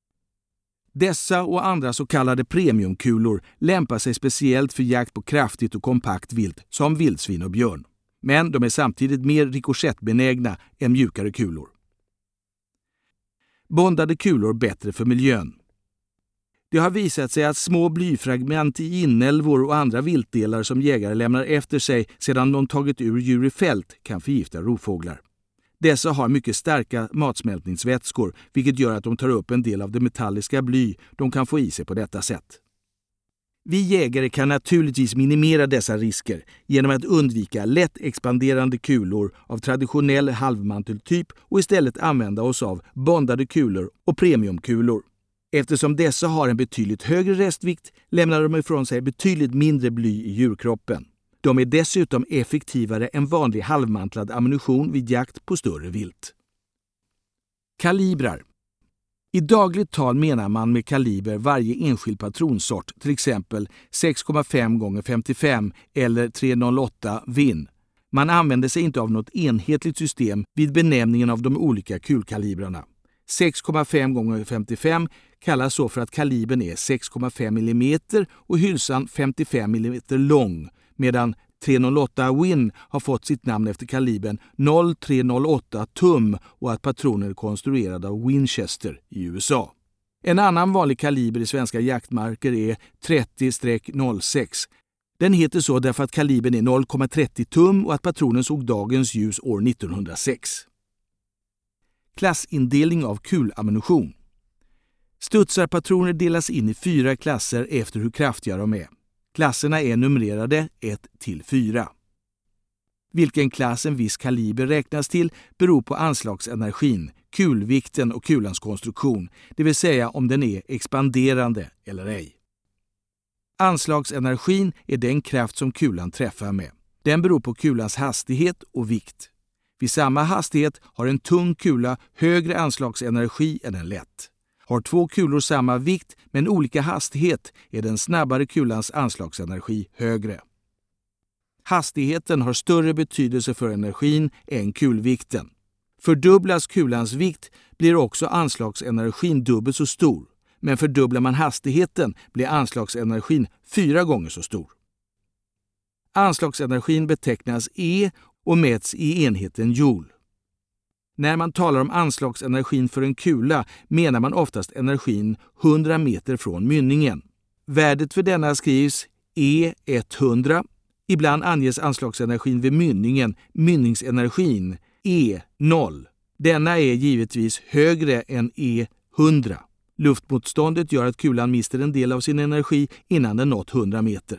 Dessa och andra så kallade premiumkulor lämpar sig speciellt för jakt på kraftigt och kompakt vilt som vildsvin och björn. Men de är samtidigt mer rikoschettbenägna än mjukare kulor. Bondade kulor bättre för miljön. Det har visat sig att små blyfragment i inälvor och andra viltdelar som jägare lämnar efter sig sedan de tagit ur djur i fält kan förgifta rovfåglar. Dessa har mycket starka matsmältningsvätskor, vilket gör att de tar upp en del av det metalliska bly de kan få i sig på detta sätt. Vi jägare kan naturligtvis minimera dessa risker genom att undvika lätt expanderande kulor av traditionell halvmanteltyp och istället använda oss av bondade kulor och premiumkulor. Eftersom dessa har en betydligt högre restvikt lämnar de ifrån sig betydligt mindre bly i djurkroppen. De är dessutom effektivare än vanlig halvmantlad ammunition vid jakt på större vilt. Kalibrar. I dagligt tal menar man med kaliber varje enskild patronsort, till exempel 6,5 x 55 eller 308 Win. Man använder sig inte av något enhetligt system vid benämningen av de olika kulkalibrarna. 6,5 x 55 kallas så för att kalibern är 6,5 mm och hylsan 55 mm lång, medan 308 Win har fått sitt namn efter kalibern 0,308 tum och att patronen är konstruerad av Winchester i USA. En annan vanlig kaliber i svenska jaktmarker är 30-06. Den heter så därför att kalibern är 0,30 tum och att patronen såg dagens ljus år 1906. Klassindelning av kulammunition. Studsarpatroner delas in i 4 klasser efter hur kraftiga de är. Klasserna är numrerade 1-4. Vilken klass en viss kaliber räknas till beror på anslagsenergin, kulvikten och kulans konstruktion, det vill säga om den är expanderande eller ej. Anslagsenergin är den kraft som kulan träffar med. Den beror på kulans hastighet och vikt. Vid samma hastighet har en tung kula högre anslagsenergi än en lätt. Har 2 kulor samma vikt men olika hastighet är den snabbare kulans anslagsenergi högre. Hastigheten har större betydelse för energin än kulvikten. Fördubblas kulans vikt blir också anslagsenergin dubbelt så stor, men fördubblar man hastigheten blir anslagsenergin 4 gånger så stor. Anslagsenergin betecknas E och mäts i enheten joule. När man talar om anslagsenergin för en kula menar man oftast energin 100 meter från mynningen. Värdet för denna skrivs E100. Ibland anges anslagsenergin vid mynningen, mynningsenergin, E0. Denna är givetvis högre än E100. Luftmotståndet gör att kulan mister en del av sin energi innan den nått 100 meter.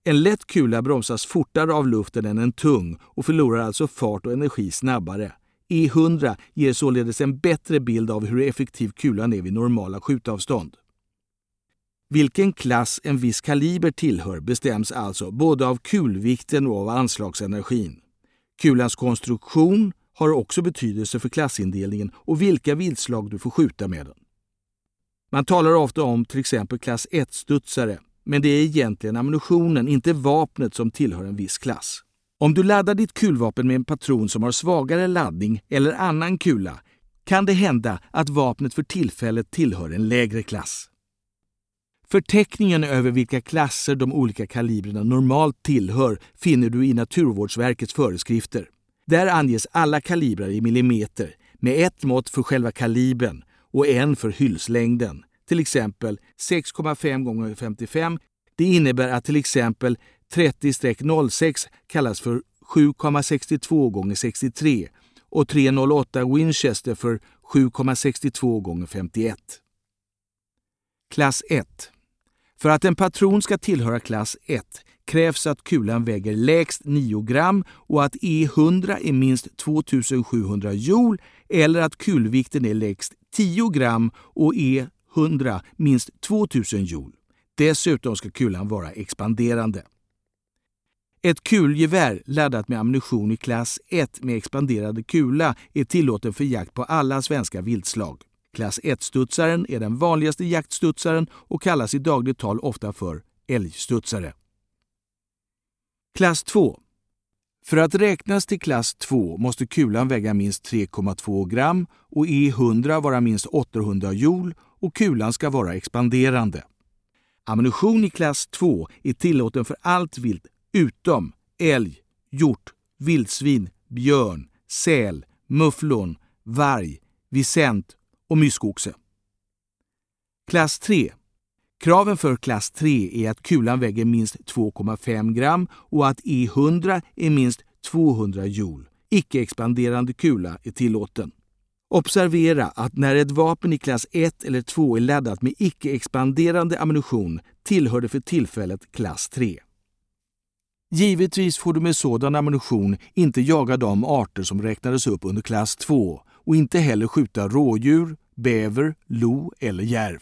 En lätt kula bromsas fortare av luften än en tung och förlorar alltså fart och energi snabbare. E100 ger således en bättre bild av hur effektiv kulan är vid normala skjutavstånd. Vilken klass en viss kaliber tillhör bestäms alltså både av kulvikten och av anslagsenergin. Kulans konstruktion har också betydelse för klassindelningen och vilka viltslag du får skjuta med den. Man talar ofta om till exempel klass 1-studsare, men det är egentligen ammunitionen, inte vapnet, som tillhör en viss klass. Om du laddar ditt kulvapen med en patron som har svagare laddning eller annan kula kan det hända att vapnet för tillfället tillhör en lägre klass. Förteckningen över vilka klasser de olika kalibrerna normalt tillhör finner du i Naturvårdsverkets föreskrifter. Där anges alla kalibrar i millimeter med ett mått för själva kalibern och en för hylslängden. Till exempel 6,5 x 55. Det innebär att till exempel 30-06 kallas för 7,62 x 63 och 308 Winchester för 7,62 x 51. Klass 1. För att en patron ska tillhöra klass 1 krävs att kulan väger lägst 9 gram och att E100 är minst 2700 joule eller att kulvikten är lägst 10 gram och E100 minst 2000 joule. Dessutom ska kulan vara expanderande. Ett kulgevär laddat med ammunition i klass 1 med expanderande kula är tillåten för jakt på alla svenska viltslag. Klass 1-studsaren är den vanligaste jaktstudsaren och kallas i dagligt tal ofta för älgstudsare. Klass 2. För att räknas till klass 2 måste kulan väga minst 3,2 gram och E100 vara minst 800 joule och kulan ska vara expanderande. Ammunition i klass 2 är tillåten för allt vilt utom älg, hjort, vildsvin, björn, säl, mufflon, varg, visent och myskoxe. Klass 3. Kraven för klass 3 är att kulan väger minst 2,5 gram och att E100 är minst 200 joule. Icke-expanderande kula är tillåten. Observera att när ett vapen i klass 1 eller 2 är laddat med icke-expanderande ammunition tillhör det för tillfället klass 3. Givetvis får du med sådan ammunition inte jaga de arter som räknades upp under klass 2 och inte heller skjuta rådjur, bäver, lo eller järv.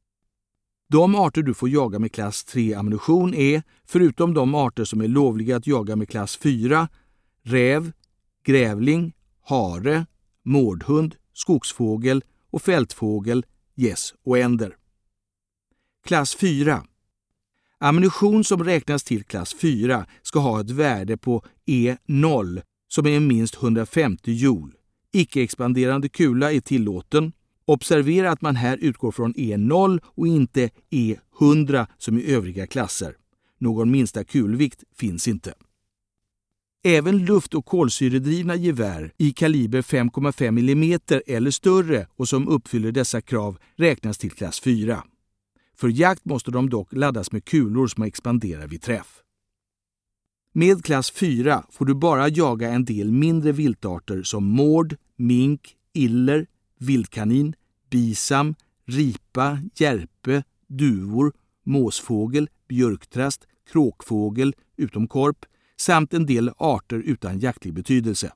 De arter du får jaga med klass 3-ammunition är, förutom de arter som är lovliga att jaga med klass 4, räv, grävling, hare, mårdhund, skogsfågel och fältfågel, gäss och änder. Klass 4. Ammunition som räknas till klass 4 ska ha ett värde på E0 som är minst 150 joule. Icke-expanderande kula är tillåten. Observera att man här utgår från E0 och inte E100 som i övriga klasser. Någon minsta kulvikt finns inte. Även luft- och kolsyredrivna gevär i kaliber 5,5 mm eller större och som uppfyller dessa krav räknas till klass 4. För jakt måste de dock laddas med kulor som expanderar vid träff. Med klass 4 får du bara jaga en del mindre viltarter som mård, mink, iller, vildkanin, bisam, ripa, järpe, duvor, måsfågel, björktrast, kråkfågel utom korp samt en del arter utan jaktlig betydelse.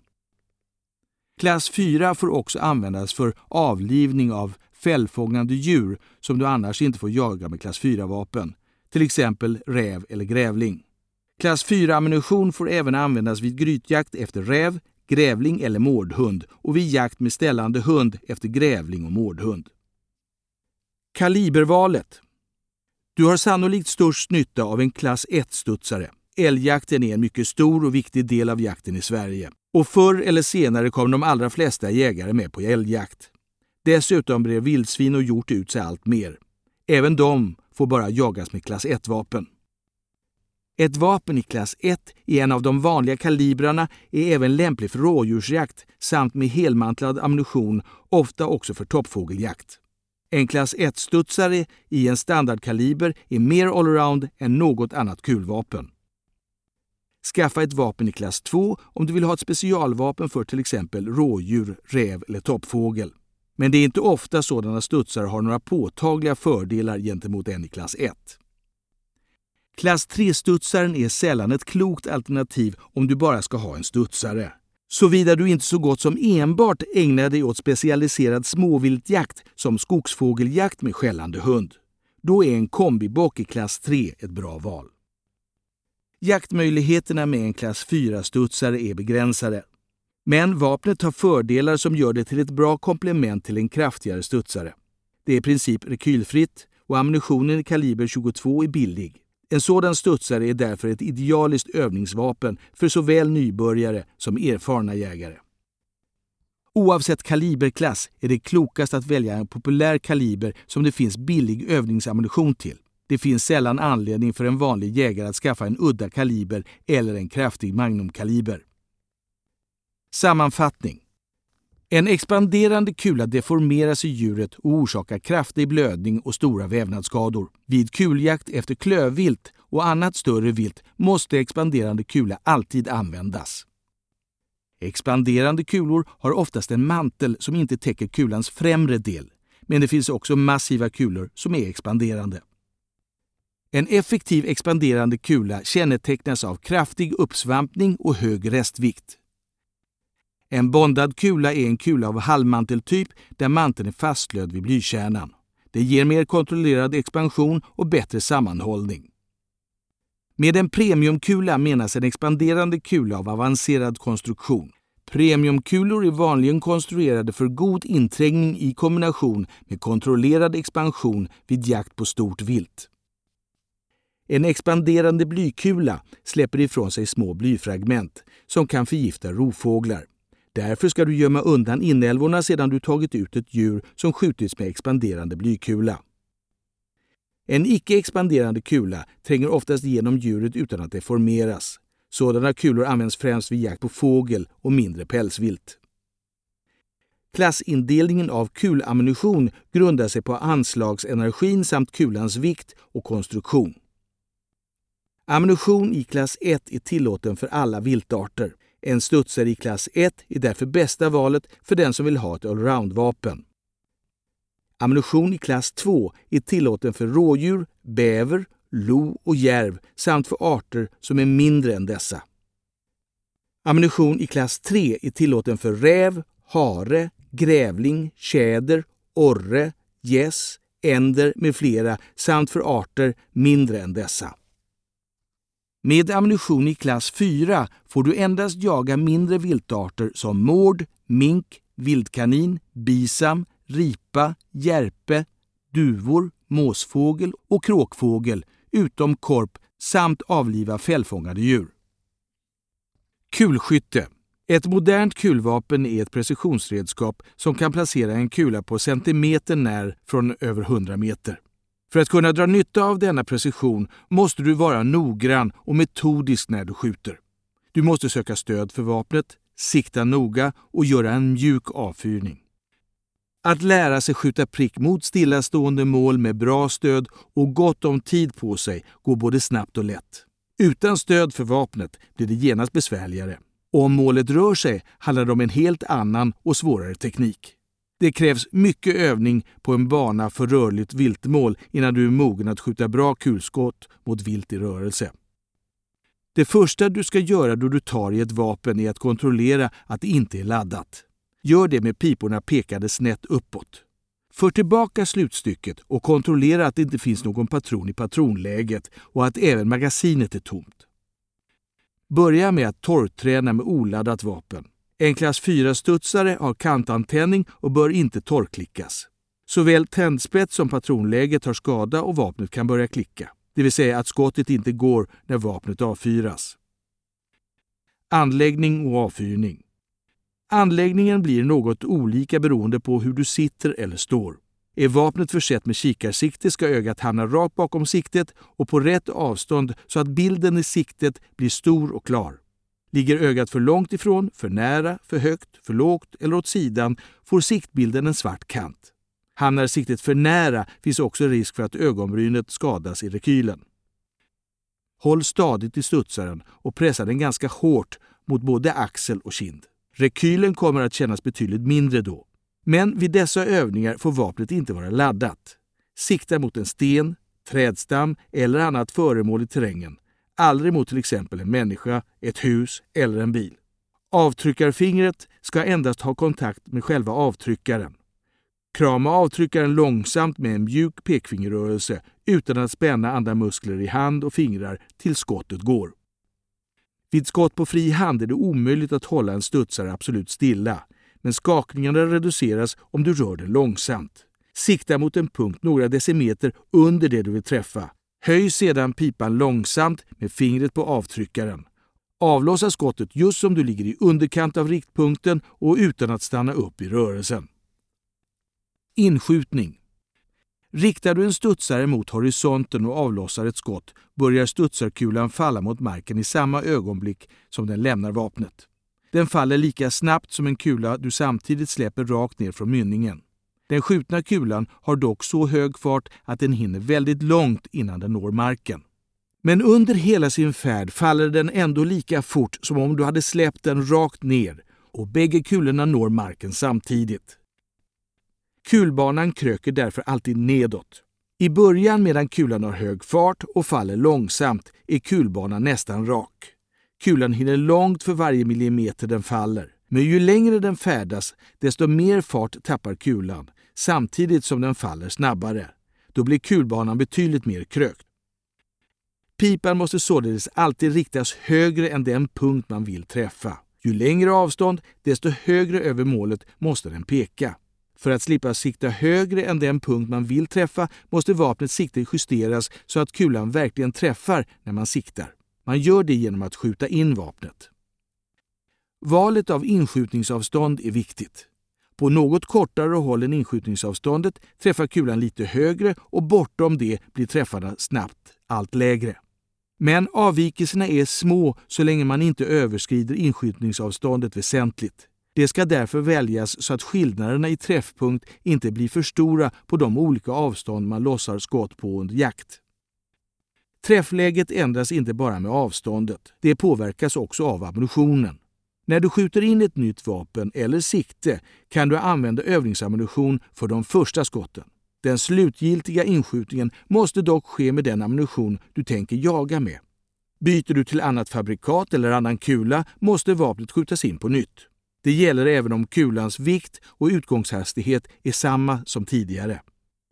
Klass 4 får också användas för avlivning av fällfångande djur som du annars inte får jaga med klass 4-vapen, till exempel räv eller grävling. Klass 4-ammunition får även användas vid grytjakt efter räv, grävling eller mårdhund och vid jakt med ställande hund efter grävling och mårdhund. Kalibervalet. Du har sannolikt störst nytta av en klass 1-studsare. Älgjakten är en mycket stor och viktig del av jakten i Sverige. Och förr eller senare kommer de allra flesta jägare med på älgjakt. Dessutom brer vildsvin och hjort ut sig allt mer. Även de får bara jagas med klass 1-vapen. Ett vapen i klass 1 i en av de vanliga kalibrarna är även lämplig för rådjursjakt samt med helmantlad ammunition, ofta också för toppfågeljakt. En klass 1-studsare i en standardkaliber är mer allround än något annat kulvapen. Skaffa ett vapen i klass 2 om du vill ha ett specialvapen för till exempel rådjur, räv eller toppfågel. Men det är inte ofta sådana studsare har några påtagliga fördelar gentemot en i klass 1. Klass 3-studsaren är sällan ett klokt alternativ om du bara ska ha en studsare. Såvida du inte så gott som enbart ägnar dig åt specialiserad småviltjakt som skogsfågeljakt med skällande hund. Då är en kombibock i klass 3 ett bra val. Jaktmöjligheterna med en klass 4-studsare är begränsade. Men vapnet har fördelar som gör det till ett bra komplement till en kraftigare studsare. Det är i princip rekylfritt och ammunitionen i kaliber 22 är billig. En sådan studsare är därför ett idealiskt övningsvapen för såväl nybörjare som erfarna jägare. Oavsett kaliberklass är det klokast att välja en populär kaliber som det finns billig övningsammunition till. Det finns sällan anledning för en vanlig jägare att skaffa en udda kaliber eller en kraftig magnumkaliber. Sammanfattning. En expanderande kula deformeras i djuret och orsakar kraftig blödning och stora vävnadsskador. Vid kuljakt efter klövvilt och annat större vilt måste expanderande kula alltid användas. Expanderande kulor har oftast en mantel som inte täcker kulans främre del, men det finns också massiva kulor som är expanderande. En effektiv expanderande kula kännetecknas av kraftig uppsvampning och hög restvikt. En bondad kula är en kula av halvmanteltyp där manteln är fastlöd vid blykärnan. Det ger mer kontrollerad expansion och bättre sammanhållning. Med en premiumkula menas en expanderande kula av avancerad konstruktion. Premiumkulor är vanligen konstruerade för god inträngning i kombination med kontrollerad expansion vid jakt på stort vilt. En expanderande blykula släpper ifrån sig små blyfragment som kan förgifta rovfåglar. Därför ska du gömma undan inälvorna sedan du tagit ut ett djur som skjutits med expanderande blykula. En icke-expanderande kula tränger oftast genom djuret utan att deformeras. Sådana kulor används främst vid jakt på fågel och mindre pälsvilt. Klassindelningen av kulammunition grundar sig på anslagsenergin samt kulans vikt och konstruktion. Ammunition i klass 1 är tillåten för alla viltarter. En studsare i klass 1 är därför bästa valet för den som vill ha ett allround-vapen. Ammunition i klass 2 är tillåten för rådjur, bäver, lo och järv samt för arter som är mindre än dessa. Ammunition i klass 3 är tillåten för räv, hare, grävling, tjäder, orre, gäss, änder med flera samt för arter mindre än dessa. Med ammunition i klass 4 får du endast jaga mindre viltarter som mård, mink, vildkanin, bisam, ripa, järpe, duvor, måsfågel och kråkfågel utom korp samt avliva fällfångade djur. Kulskytte. Ett modernt kulvapen är ett precisionsredskap som kan placera en kula på centimeter när från över 100 meter. För att kunna dra nytta av denna precision måste du vara noggrann och metodisk när du skjuter. Du måste söka stöd för vapnet, sikta noga och göra en mjuk avfyrning. Att lära sig skjuta prick mot stillastående mål med bra stöd och gott om tid på sig går både snabbt och lätt. Utan stöd för vapnet blir det genast besvärligare. Om målet rör sig handlar det om en helt annan och svårare teknik. Det krävs mycket övning på en bana för rörligt viltmål innan du är mogen att skjuta bra kulskott mot vilt i rörelse. Det första du ska göra då du tar i ett vapen är att kontrollera att det inte är laddat. Gör det med piporna pekade snett uppåt. För tillbaka slutstycket och kontrollera att det inte finns någon patron i patronläget och att även magasinet är tomt. Börja med att torrträna med oladdat vapen. En klass 4-studsare har kantantändning och bör inte torrklickas. Såväl tändspets som patronläget har skada och vapnet kan börja klicka. Det vill säga att skottet inte går när vapnet avfyras. Anläggning och avfyrning. Anläggningen blir något olika beroende på hur du sitter eller står. Är vapnet försett med kikarsikte ska ögat hamna rakt bakom siktet och på rätt avstånd så att bilden i siktet blir stor och klar. Ligger ögat för långt ifrån, för nära, för högt, för lågt eller åt sidan får siktbilden en svart kant. Hamnar siktet för nära finns också risk för att ögonbrynet skadas i rekylen. Håll stadigt i studsaren och pressa den ganska hårt mot både axel och kind. Rekylen kommer att kännas betydligt mindre då. Men vid dessa övningar får vapnet inte vara laddat. Sikta mot en sten, trädstam eller annat föremål i terrängen, aldrig mot till exempel en människa, ett hus eller en bil. Avtryckarfingret ska endast ha kontakt med själva avtryckaren. Krama avtryckaren långsamt med en mjuk pekfingerrörelse utan att spänna andra muskler i hand och fingrar till skottet går. Vid skott på fri hand är det omöjligt att hålla en studsare absolut stilla, men skakningarna reduceras om du rör den långsamt. Sikta mot en punkt några decimeter under det du vill träffa. Höj sedan pipan långsamt med fingret på avtryckaren. Avlossa skottet just som du ligger i underkant av riktpunkten och utan att stanna upp i rörelsen. Inskjutning. Riktar du en studsare mot horisonten och avlossar ett skott börjar studsarkulan falla mot marken i samma ögonblick som den lämnar vapnet. Den faller lika snabbt som en kula du samtidigt släpper rakt ner från mynningen. Den skjutna kulan har dock så hög fart att den hinner väldigt långt innan den når marken. Men under hela sin färd faller den ändå lika fort som om du hade släppt den rakt ner och bägge kulorna når marken samtidigt. Kulbanan kröker därför alltid nedåt. I början medan kulan har hög fart och faller långsamt är kulbanan nästan rak. Kulan hinner långt för varje millimeter den faller. Men ju längre den färdas, desto mer fart tappar kulan, samtidigt som den faller snabbare. Då blir kulbanan betydligt mer krökt. Pipan måste således alltid riktas högre än den punkt man vill träffa. Ju längre avstånd, desto högre över målet måste den peka. För att slippa sikta högre än den punkt man vill träffa måste vapnets sikte justeras så att kulan verkligen träffar när man siktar. Man gör det genom att skjuta in vapnet. Valet av inskjutningsavstånd är viktigt. På något kortare håll än inskjutningsavståndet träffar kulan lite högre och bortom det blir träffarna snabbt allt lägre. Men avvikelserna är små så länge man inte överskrider inskjutningsavståndet väsentligt. Det ska därför väljas så att skillnaderna i träffpunkt inte blir för stora på de olika avstånd man lossar skott på under jakt. Träffläget ändras inte bara med avståndet, det påverkas också av ammunitionen. När du skjuter in ett nytt vapen eller sikte kan du använda övningsammunition för de första skotten. Den slutgiltiga inskjutningen måste dock ske med den ammunition du tänker jaga med. Byter du till annat fabrikat eller annan kula måste vapnet skjutas in på nytt. Det gäller även om kulans vikt och utgångshastighet är samma som tidigare.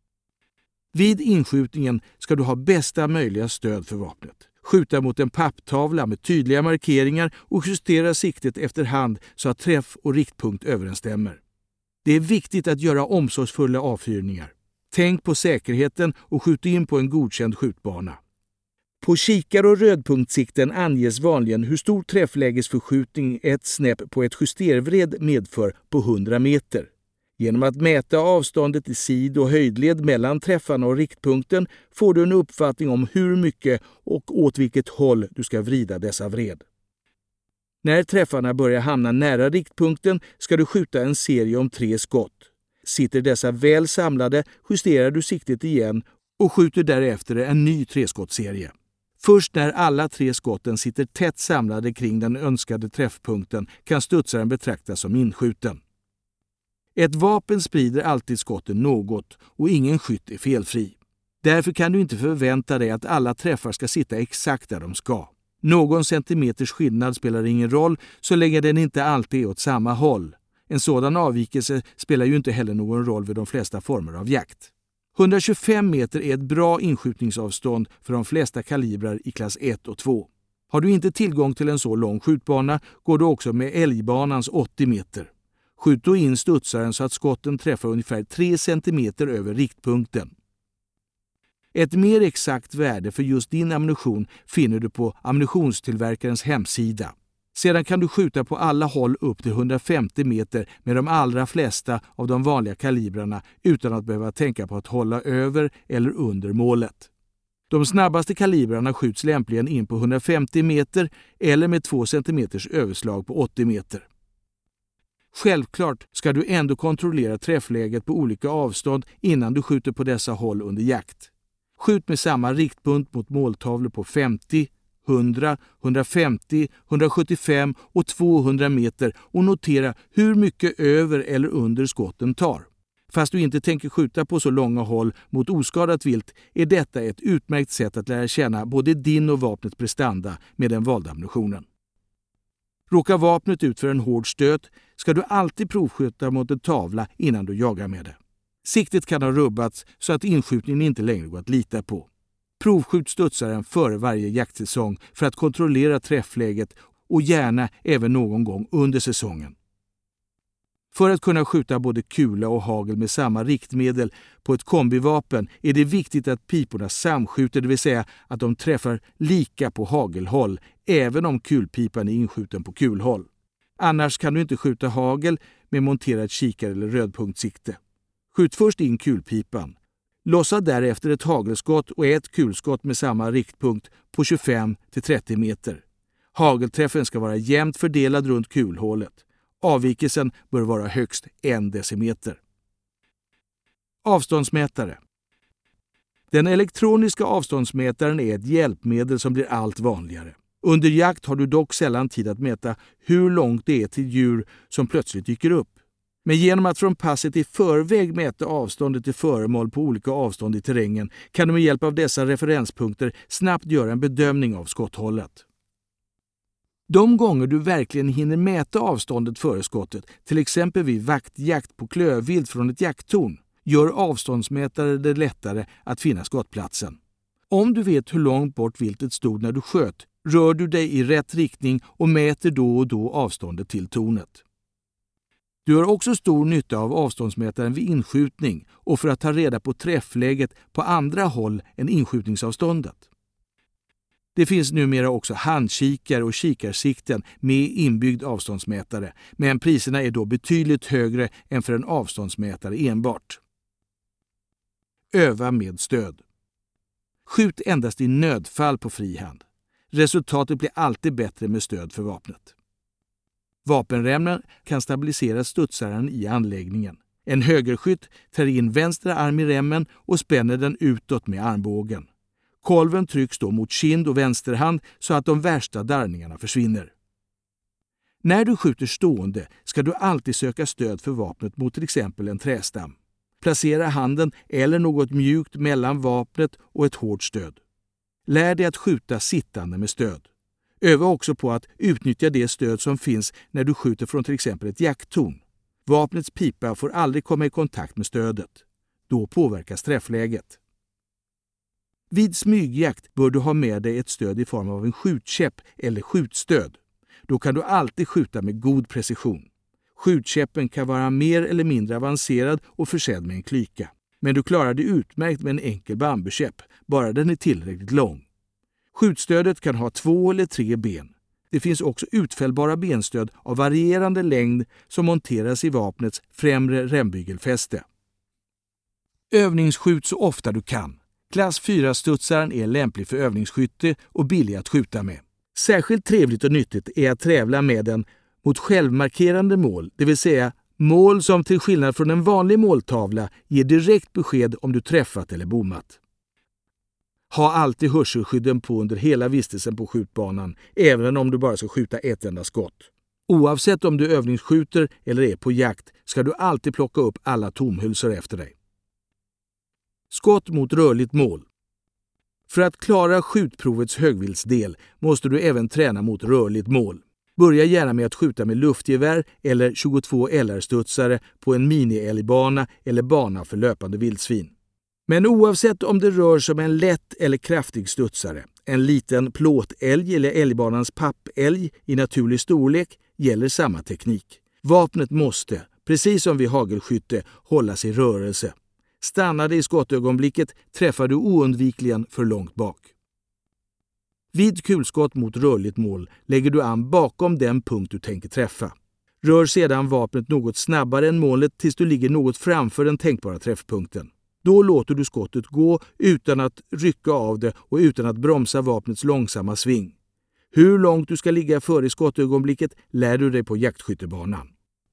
Vid inskjutningen ska du ha bästa möjliga stöd för vapnet. Skjuta mot en papptavla med tydliga markeringar och justera siktet efterhand så att träff och riktpunkt överensstämmer. Det är viktigt att göra omsorgsfulla avfyrningar. Tänk på säkerheten och skjut in på en godkänd skjutbana. På kikar- och rödpunktsikten anges vanligen hur stor träfflägesförskjutning ett snäpp på ett justervred medför på 100 meter. Genom att mäta avståndet i sid- och höjdled mellan träffarna och riktpunkten får du en uppfattning om hur mycket och åt vilket håll du ska vrida dessa vred. När träffarna börjar hamna nära riktpunkten ska du skjuta en serie om 3 skott. Sitter dessa väl samlade justerar du siktet igen och skjuter därefter en ny 3-skottserie. Först när alla 3 skotten sitter tätt samlade kring den önskade träffpunkten kan studsaren betraktas som inskjuten. Ett vapen sprider alltid skotten något och ingen skytt är felfri. Därför kan du inte förvänta dig att alla träffar ska sitta exakt där de ska. Någon centimeters skillnad spelar ingen roll så länge den inte alltid är åt samma håll. En sådan avvikelse spelar ju inte heller någon roll vid de flesta former av jakt. 125 meter är ett bra inskjutningsavstånd för de flesta kalibrar i klass 1 och 2. Har du inte tillgång till en så lång skjutbana går du också med älgbanans 80 meter. Skjut då in studsaren så att skotten träffar ungefär 3 centimeter över riktpunkten. Ett mer exakt värde för just din ammunition finner du på ammunitionstillverkarens hemsida. Sedan kan du skjuta på alla håll upp till 150 meter med de allra flesta av de vanliga kalibrarna utan att behöva tänka på att hålla över eller under målet. De snabbaste kalibrarna skjuts lämpligen in på 150 meter eller med 2 centimeters överslag på 80 meter. Självklart ska du ändå kontrollera träffläget på olika avstånd innan du skjuter på dessa håll under jakt. Skjut med samma riktpunkt mot måltavlor på 50, 100, 150, 175 och 200 meter och notera hur mycket över eller under skotten tar. Fast du inte tänker skjuta på så långa håll mot oskadat vilt är detta ett utmärkt sätt att lära känna både din och vapnets prestanda med den valda ammunitionen. Råkar vapnet ut för en hård stöt ska du alltid provskjuta mot en tavla innan du jagar med det. Siktet kan ha rubbats så att inskjutningen inte längre går att lita på. Provskjut studsaren före varje jaktsäsong för att kontrollera träffläget och gärna även någon gång under säsongen. För att kunna skjuta både kula och hagel med samma riktmedel på ett kombivapen är det viktigt att piporna samskjuter, det vill säga att de träffar lika på hagelhåll även om kulpipan är inskjuten på kulhåll. Annars kan du inte skjuta hagel med monterat kikare eller rödpunktsikte. Skjut först in kulpipan. Lossa därefter ett hagelskott och ett kulskott med samma riktpunkt på 25-30 meter. Hagelträffen ska vara jämnt fördelad runt kulhålet. Avvikelsen bör vara högst 1 decimeter. Avståndsmätare. Den elektroniska avståndsmätaren är ett hjälpmedel som blir allt vanligare. Under jakt har du dock sällan tid att mäta hur långt det är till djur som plötsligt dyker upp. Men genom att från passet i förväg mäta avståndet till föremål på olika avstånd i terrängen kan du med hjälp av dessa referenspunkter snabbt göra en bedömning av skotthållet. De gånger du verkligen hinner mäta avståndet före skottet, till exempel vid vaktjakt på klövvilt från ett jakttorn, gör avståndsmätare det lättare att finna skottplatsen. Om du vet hur långt bort viltet stod när du sköt, rör du dig i rätt riktning och mäter då och då avståndet till tornet. Du har också stor nytta av avståndsmätaren vid inskjutning och för att ta reda på träffläget på andra håll än inskjutningsavståndet. Det finns numera också handkikare och kikarsikten med inbyggd avståndsmätare, men priserna är då betydligt högre än för en avståndsmätare enbart. Öva med stöd. Skjut endast i nödfall på fri hand. Resultatet blir alltid bättre med stöd för vapnet. Vapenremmen kan stabilisera studsaren i anläggningen. En högerskytt tar in vänstra arm i remmen och spänner den utåt med armbågen. Kolven trycks då mot kind och vänsterhand så att de värsta darrningarna försvinner. När du skjuter stående ska du alltid söka stöd för vapnet mot till exempel en trästam. Placera handen eller något mjukt mellan vapnet och ett hårt stöd. Lär dig att skjuta sittande med stöd. Öva också på att utnyttja det stöd som finns när du skjuter från till exempel ett jakttorn. Vapnets pipa får aldrig komma i kontakt med stödet. Då påverkas träffläget. Vid smygjakt bör du ha med dig ett stöd i form av en skjutkäpp eller skjutstöd. Då kan du alltid skjuta med god precision. Skjutkäppen kan vara mer eller mindre avancerad och försedd med en klyka. Men du klarar det utmärkt med en enkel bambukäpp, bara den är tillräckligt lång. Skjutstödet kan ha 2 eller 3 ben. Det finns också utfällbara benstöd av varierande längd som monteras i vapnets främre rembygelfäste. Övningsskjut så ofta du kan. Klass 4-studsaren är lämplig för övningsskytte och billig att skjuta med. Särskilt trevligt och nyttigt är att tävla med den mot självmarkerande mål, det vill säga mål som till skillnad från en vanlig måltavla ger direkt besked om du träffat eller bommat. Ha alltid hörselskydden på under hela vistelsen på skjutbanan, även om du bara ska skjuta ett enda skott. Oavsett om du övningsskjuter eller är på jakt ska du alltid plocka upp alla tomhylsor efter dig. Skott mot rörligt mål. För att klara skjutprovets högviltsdel måste du även träna mot rörligt mål. Börja gärna med att skjuta med luftgevär eller 22 LR-studsare på en mini-älgbana eller bana för löpande vildsvin. Men oavsett om det rör sig om en lätt eller kraftig studsare, en liten plåtälg eller älgbanans pappälg i naturlig storlek gäller samma teknik. Vapnet måste, precis som vid hagelskytte, hållas i rörelse. Stannar det i skottögonblicket träffar du oundvikligen för långt bak. Vid kulskott mot rörligt mål lägger du an bakom den punkt du tänker träffa. Rör sedan vapnet något snabbare än målet tills du ligger något framför den tänkbara träffpunkten. Då låter du skottet gå utan att rycka av det och utan att bromsa vapnets långsamma sving. Hur långt du ska ligga före i skottögonblicket lär du dig på jaktskyttebanan.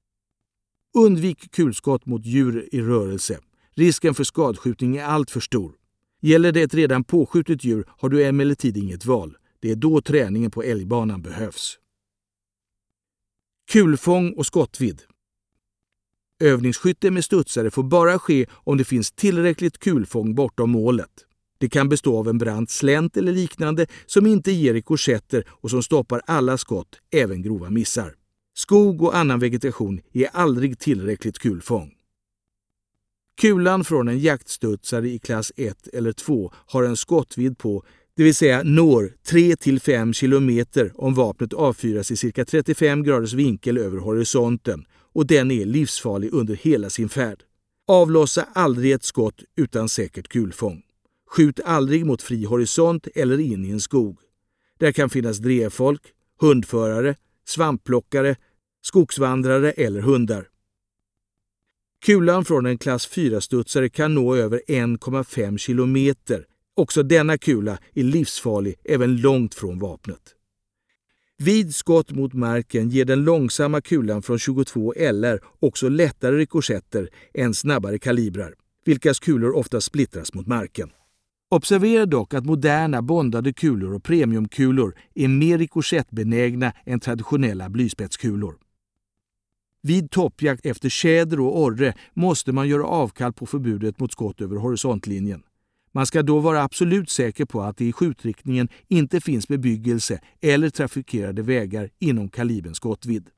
Undvik kulskott mot djur i rörelse. Risken för skadskjutning är allt för stor. Gäller det ett redan påskjutet djur har du emellertid inget val. Det är då träningen på älgbanan behövs. Kulfång och skottvidd. Övningsskytte med studsare får bara ske om det finns tillräckligt kulfång bortom målet. Det kan bestå av en brant slänt eller liknande som inte ger rikoschetter och som stoppar alla skott, även grova missar. Skog och annan vegetation ger aldrig tillräckligt kulfång. Kulan från en jaktstudsare i klass 1 eller 2 har en skottvidd på, det vill säga når 3-5 kilometer om vapnet avfyras i cirka 35 graders vinkel över horisonten, och den är livsfarlig under hela sin färd. Avlossa aldrig ett skott utan säkert kulfång. Skjut aldrig mot fri horisont eller in i en skog. Där kan finnas drevfolk, hundförare, svampplockare, skogsvandrare eller hundar. Kulan från en klass 4-studsare kan nå över 1,5 kilometer. Också denna kula är livsfarlig även långt från vapnet. Vid skott mot marken ger den långsamma kulan från 22 LR också lättare rikoschetter än snabbare kalibrar, vilkas kulor ofta splittras mot marken. Observera dock att moderna bondade kulor och premiumkulor är mer rikoschettbenägna än traditionella blyspetskulor. Vid toppjakt efter tjäder och orre måste man göra avkall på förbudet mot skott över horisontlinjen. Man ska då vara absolut säker på att det i skjutriktningen inte finns bebyggelse eller trafikerade vägar inom kaliberns skottvidd.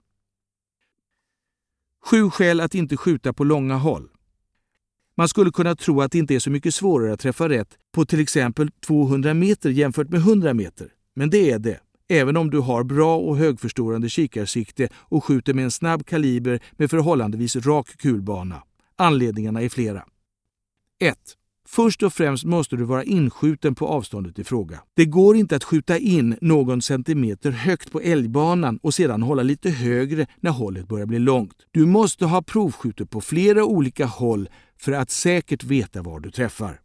7 skäl att inte skjuta på långa håll. Man skulle kunna tro att det inte är så mycket svårare att träffa rätt på till exempel 200 meter jämfört med 100 meter. Men det är det, även om du har bra och högförstorande kikarsikte och skjuter med en snabb kaliber med förhållandevis rak kulbana. Anledningarna är flera. 1. Först och främst måste du vara inskjuten på avståndet i fråga. Det går inte att skjuta in någon centimeter högt på älgbanan och sedan hålla lite högre när hållet börjar bli långt. Du måste ha provskjutet på flera olika håll för att säkert veta var du träffar.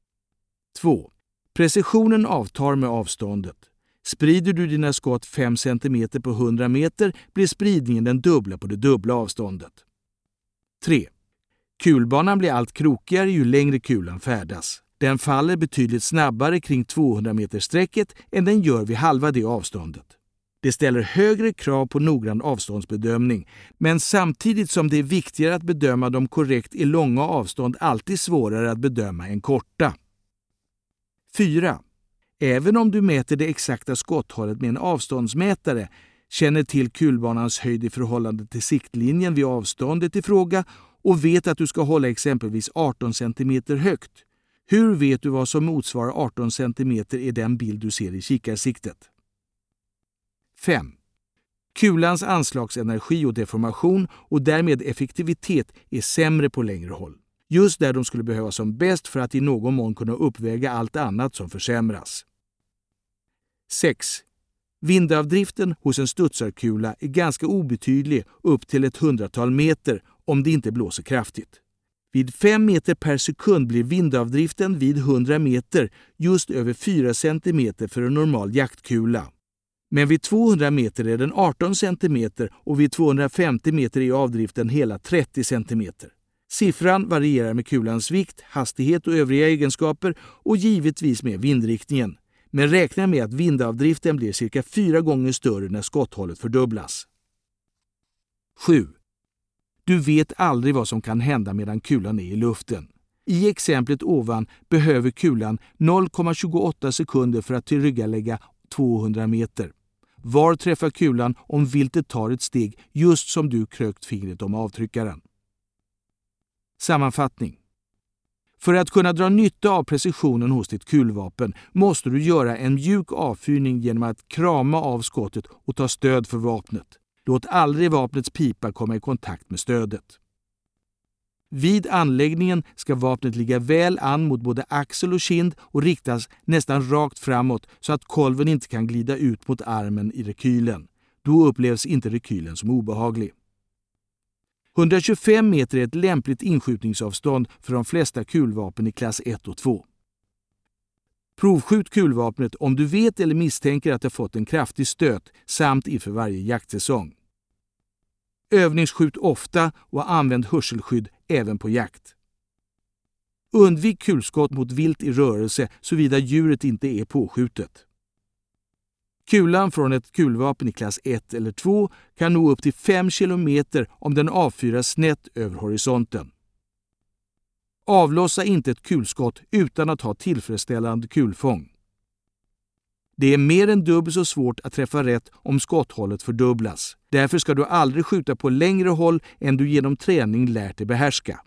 2. Precisionen avtar med avståndet. Sprider du dina skott 5 cm på 100 meter blir spridningen den dubbla på det dubbla avståndet. 3. Kulbanan blir allt krokigare ju längre kulan färdas. Den faller betydligt snabbare kring 200 meters sträcket än den gör vid halva det avståndet. Det ställer högre krav på noggrann avståndsbedömning, men samtidigt som det är viktigare att bedöma dem korrekt är långa avstånd alltid svårare att bedöma än korta. 4. Även om du mäter det exakta skotthållet med en avståndsmätare, känner till kulbanans höjd i förhållande till siktlinjen vid avståndet i fråga och vet att du ska hålla exempelvis 18 cm högt. Hur vet du vad som motsvarar 18 cm i den bild du ser i kikarsiktet? 5. Kulans anslagsenergi och deformation och därmed effektivitet är sämre på längre håll. Just där de skulle behövas som bäst för att i någon mån kunna uppväga allt annat som försämras. 6. Vindavdriften hos en studsarkula är ganska obetydlig upp till 100-tal meter om det inte blåser kraftigt. Vid 5 meter per sekund blir vindavdriften vid 100 meter just över 4 cm för en normal jaktkula. Men vid 200 meter är den 18 cm och vid 250 meter är avdriften hela 30 cm. Siffran varierar med kulans vikt, hastighet och övriga egenskaper och givetvis med vindriktningen. Men räkna med att vindavdriften blir cirka 4 gånger större när skotthållet fördubblas. 7. Du vet aldrig vad som kan hända medan kulan är i luften. I exemplet ovan behöver kulan 0,28 sekunder för att tillryggalägga 200 meter. Var träffar kulan om viltet tar ett steg just som du krökt fingret om avtryckaren? Sammanfattning. För att kunna dra nytta av precisionen hos ditt kulvapen måste du göra en mjuk avfyrning genom att krama av skottet och ta stöd för vapnet. Låt aldrig vapnets pipa komma i kontakt med stödet. Vid anläggningen ska vapnet ligga väl an mot både axel och kind och riktas nästan rakt framåt så att kolven inte kan glida ut mot armen i rekylen. Då upplevs inte rekylen som obehaglig. 125 meter är ett lämpligt inskjutningsavstånd för de flesta kulvapen i klass 1 och 2. Provskjut kulvapnet om du vet eller misstänker att det fått en kraftig stöt samt inför varje jaktsäsong. Övningsskjut ofta och använd hörselskydd även på jakt. Undvik kulskott mot vilt i rörelse såvida djuret inte är påskjutet. Kulan från ett kulvapen i klass 1 eller 2 kan nå upp till 5 kilometer om den avfyras snett över horisonten. Avlossa inte ett kulskott utan att ha tillfredsställande kulfång. Det är mer än dubbelt så svårt att träffa rätt om skotthållet fördubblas. Därför ska du aldrig skjuta på längre håll än du genom träning lärt dig behärska.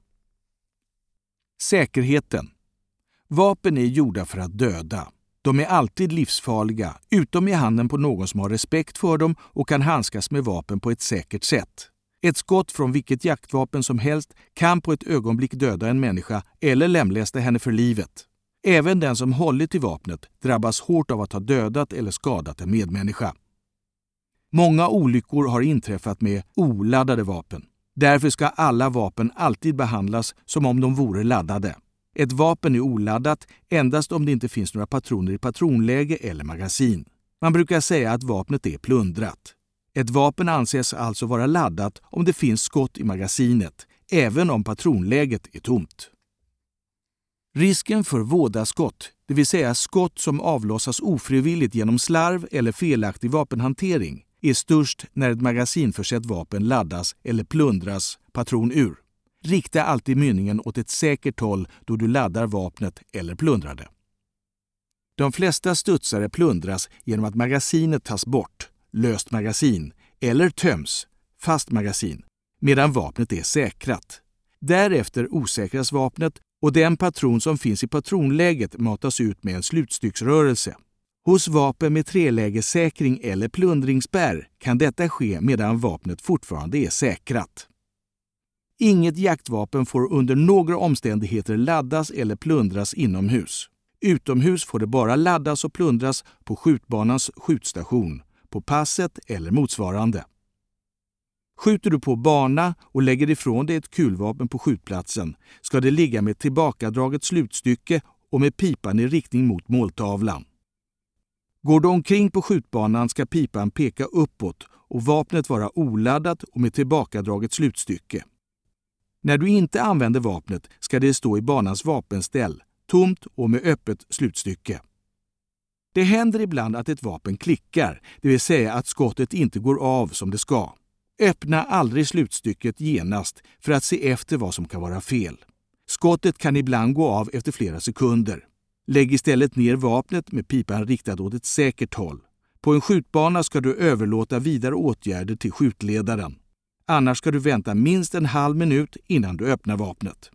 Säkerheten. Vapen är gjorda för att döda. De är alltid livsfarliga, utom i handen på någon som har respekt för dem och kan handskas med vapen på ett säkert sätt. Ett skott från vilket jaktvapen som helst kan på ett ögonblick döda en människa eller lemlästa henne för livet. Även den som hållit i vapnet drabbas hårt av att ha dödat eller skadat en medmänniska. Många olyckor har inträffat med oladdade vapen. Därför ska alla vapen alltid behandlas som om de vore laddade. Ett vapen är oladdat endast om det inte finns några patroner i patronläge eller magasin. Man brukar säga att vapnet är plundrat. Ett vapen anses alltså vara laddat om det finns skott i magasinet, även om patronläget är tomt. Risken för vådaskott, det vill säga skott som avlossas ofrivilligt genom slarv eller felaktig vapenhantering, är störst när ett magasinförsett vapen laddas eller plundras patron ur. Rikta alltid mynningen åt ett säkert håll då du laddar vapnet eller plundrar det. De flesta studsare plundras genom att magasinet tas bort, löst magasin, eller töms, fast magasin, medan vapnet är säkrat. Därefter osäkras vapnet och den patron som finns i patronläget matas ut med en slutstycksrörelse. Hos vapen med trelägessäkring eller plundringsspärr kan detta ske medan vapnet fortfarande är säkrat. Inget jaktvapen får under några omständigheter laddas eller plundras inomhus. Utomhus får det bara laddas och plundras på skjutbanans skjutstation, på passet eller motsvarande. Skjuter du på bana och lägger ifrån dig ett kulvapen på skjutplatsen ska det ligga med tillbakadraget slutstycke och med pipan i riktning mot måltavlan. Går du omkring på skjutbanan ska pipan peka uppåt och vapnet vara oladdat och med tillbakadraget slutstycke. När du inte använder vapnet ska det stå i banans vapenställ, tomt och med öppet slutstycke. Det händer ibland att ett vapen klickar, det vill säga att skottet inte går av som det ska. Öppna aldrig slutstycket genast för att se efter vad som kan vara fel. Skottet kan ibland gå av efter flera sekunder. Lägg istället ner vapnet med pipan riktad åt ett säkert håll. På en skjutbana ska du överlåta vidare åtgärder till skjutledaren. Annars ska du vänta minst en halv minut innan du öppnar vapnet.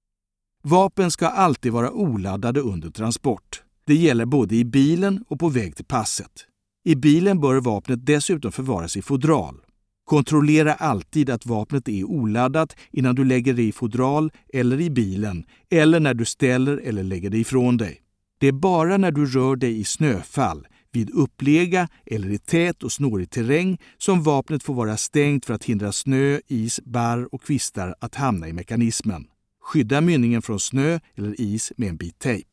Vapen ska alltid vara oladdade under transport. Det gäller både i bilen och på väg till passet. I bilen bör vapnet dessutom förvaras i fodral. Kontrollera alltid att vapnet är oladdat innan du lägger det i fodral eller i bilen eller när du ställer eller lägger det ifrån dig. Det är bara när du rör dig i snöfall, vid upplega eller i tät och snårig terräng som vapnet får vara stängt för att hindra snö, is, barr och kvistar att hamna i mekanismen. Skydda mynningen från snö eller is med en bit tejp.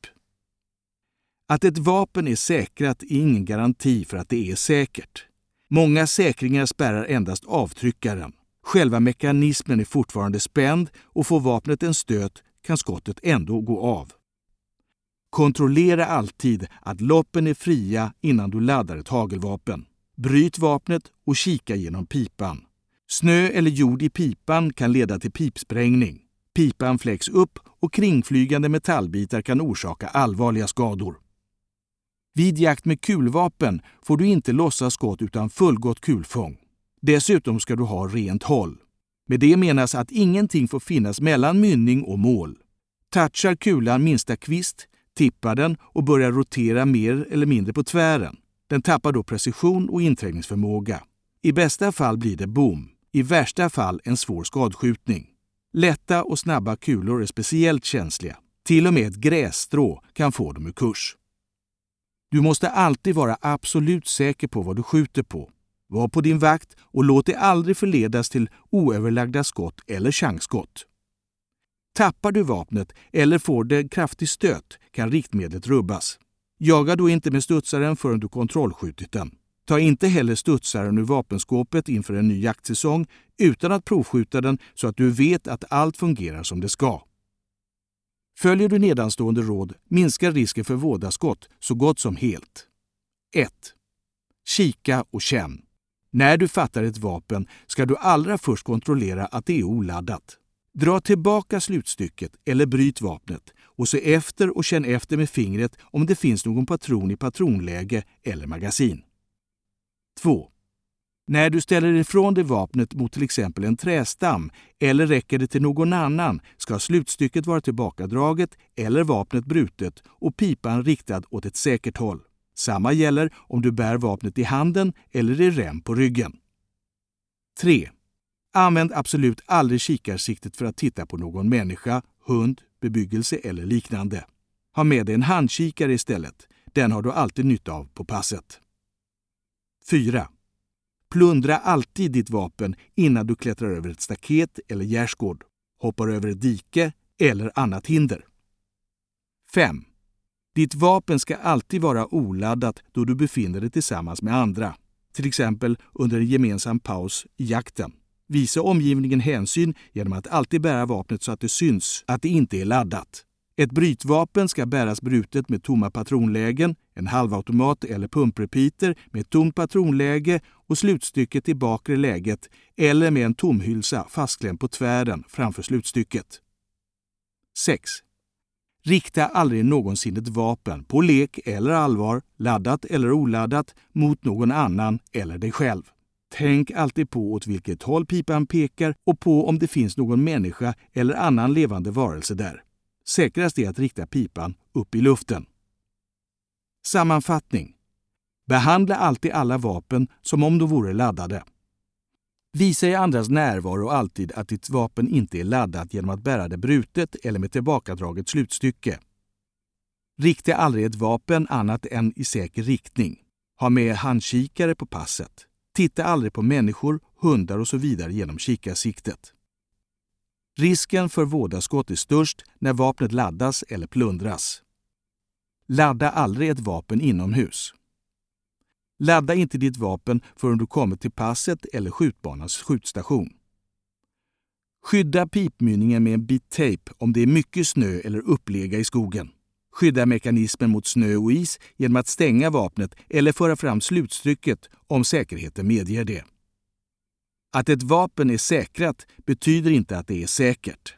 Att ett vapen är säkrat är ingen garanti för att det är säkert. Många säkringar spärrar endast avtryckaren. Själva mekanismen är fortfarande spänd och får vapnet en stöt kan skottet ändå gå av. Kontrollera alltid att loppen är fria innan du laddar ett hagelvapen. Bryt vapnet och kika genom pipan. Snö eller jord i pipan kan leda till pipsprängning. Pipan fläcks upp och kringflygande metallbitar kan orsaka allvarliga skador. Vid jakt med kulvapen får du inte lossa skott utan fullgott kulfång. Dessutom ska du ha rent håll. Med det menas att ingenting får finnas mellan mynning och mål. Touchar kulan minsta kvist, tippar den och börjar rotera mer eller mindre på tvären. Den tappar då precision och inträngningsförmåga. I bästa fall blir det bom, i värsta fall en svår skadskjutning. Lätta och snabba kulor är speciellt känsliga. Till och med ett grässtrå kan få dem ur kurs. Du måste alltid vara absolut säker på vad du skjuter på. Var på din vakt och låt dig aldrig förledas till oöverlagda skott eller chansskott. Tappar du vapnet eller får det kraftig stöt kan riktmedlet rubbas. Jaga då inte med studsaren förrän du kontrollskjutit den. Ta inte heller studsaren ur vapenskåpet inför en ny jaktsäsong utan att provskjuta den så att du vet att allt fungerar som det ska. Följer du nedanstående råd minskar risken för vådaskott så gott som helt. 1. Kika och känn. När du fattar ett vapen ska du allra först kontrollera att det är oladdat. Dra tillbaka slutstycket eller bryt vapnet och se efter och känn efter med fingret om det finns någon patron i patronläge eller magasin. 2. När du ställer ifrån dig vapnet mot till exempel en trästam eller räcker det till någon annan ska slutstycket vara tillbakadraget eller vapnet brutet och pipan riktad åt ett säkert håll. Samma gäller om du bär vapnet i handen eller i rem på ryggen. 3. Använd absolut aldrig kikarsiktet för att titta på någon människa, hund, bebyggelse eller liknande. Ha med dig en handkikare istället. Den har du alltid nytta av på passet. 4. Plundra alltid ditt vapen innan du klättrar över ett staket eller gärdsgård, hoppar över ett dike eller annat hinder. 5. Ditt vapen ska alltid vara oladdat då du befinner dig tillsammans med andra, till exempel under en gemensam paus i jakten. Visa omgivningen hänsyn genom att alltid bära vapnet så att det syns att det inte är laddat. Ett brytvapen ska bäras brutet med tomma patronlägen, en halvautomat eller pumprepeater med tomt patronläge och slutstycket i bakre läget eller med en tomhylsa fastklämd på tvären framför slutstycket. 6. Rikta aldrig någonsin ett vapen på lek eller allvar, laddat eller oladdat, mot någon annan eller dig själv. Tänk alltid på åt vilket håll pipan pekar och på om det finns någon människa eller annan levande varelse där. Säkrast är att rikta pipan upp i luften. Sammanfattning. Behandla alltid alla vapen som om de vore laddade. Visa i andras närvaro alltid att ditt vapen inte är laddat genom att bära det brutet eller med tillbakadraget slutstycke. Rikta aldrig ett vapen annat än i säker riktning. Ha med handkikare på passet. Titta aldrig på människor, hundar och så vidare genom kikarsiktet. Risken för vådaskott är störst när vapnet laddas eller plundras. Ladda aldrig ett vapen inomhus. Ladda inte ditt vapen förrän du kommer till passet eller skjutbanans skjutstation. Skydda pipmynningen med en bit tejp om det är mycket snö eller upplega i skogen. Skydda mekanismen mot snö och is genom att stänga vapnet eller föra fram slutstycket om säkerheten medger det. Att ett vapen är säkrat betyder inte att det är säkert.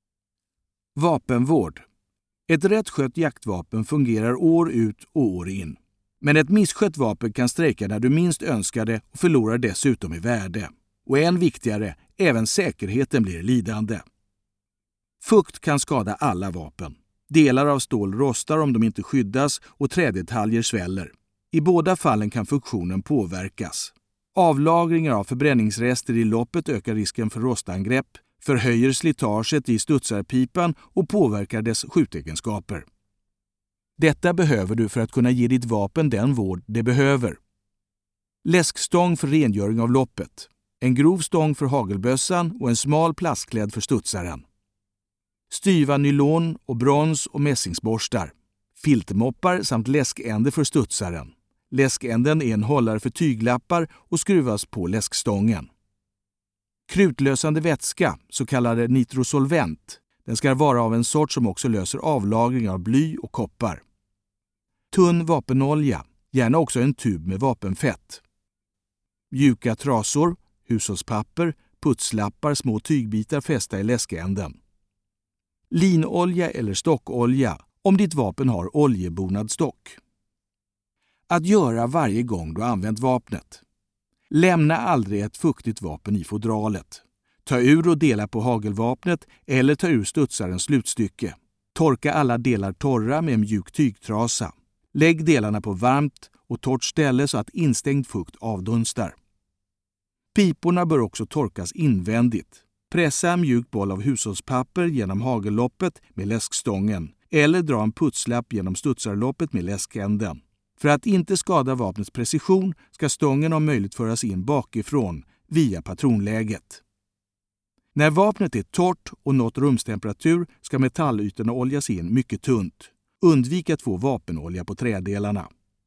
Vapenvård. Ett rätt skött jaktvapen fungerar år ut och år in. Men ett misskött vapen kan strejka när du minst önskar det och förlorar dessutom i värde. Och än viktigare, även säkerheten blir lidande. Fukt kan skada alla vapen. Delar av stål rostar om de inte skyddas och trädetaljer sväller. I båda fallen kan funktionen påverkas. Avlagringar av förbränningsrester i loppet ökar risken för rostangrepp, förhöjer slitaget i studsarpipan och påverkar dess skjutegenskaper. Detta behöver du för att kunna ge ditt vapen den vård det behöver. Läskstång för rengöring av loppet. En grov stång för hagelbössan och en smal plastklädd för studsaren. Styva nylon och brons- och mässingsborstar. Filtermoppar samt läskänder för studsaren. Läskänden är en hållare för tyglappar och skruvas på läskstången. Krutlösande vätska, så kallad nitrosolvent. Den ska vara av en sort som också löser avlagring av bly och koppar. Tunn vapenolja, gärna också en tub med vapenfett. Mjuka trasor, hushållspapper, putslappar, små tygbitar fästa i läskänden. Linolja eller stockolja om ditt vapen har oljebonad stock. Att göra varje gång du använt vapnet. Lämna aldrig ett fuktigt vapen i fodralet. Ta ur och dela på hagelvapnet eller ta ur studsarens slutstycke. Torka alla delar torra med en mjuk tygtrasa. Lägg delarna på varmt och torrt ställe så att instängd fukt avdunstar. Piporna bör också torkas invändigt. Pressa en mjuk boll av hushållspapper genom hagelloppet med läskstången eller dra en putslapp genom studsarloppet med läskänden. För att inte skada vapnets precision ska stången om möjligt föras in bakifrån via patronläget. När vapnet är torrt och nått rumstemperatur ska metallytorna oljas in mycket tunt. Undvik att få vapenolja på trädelarna.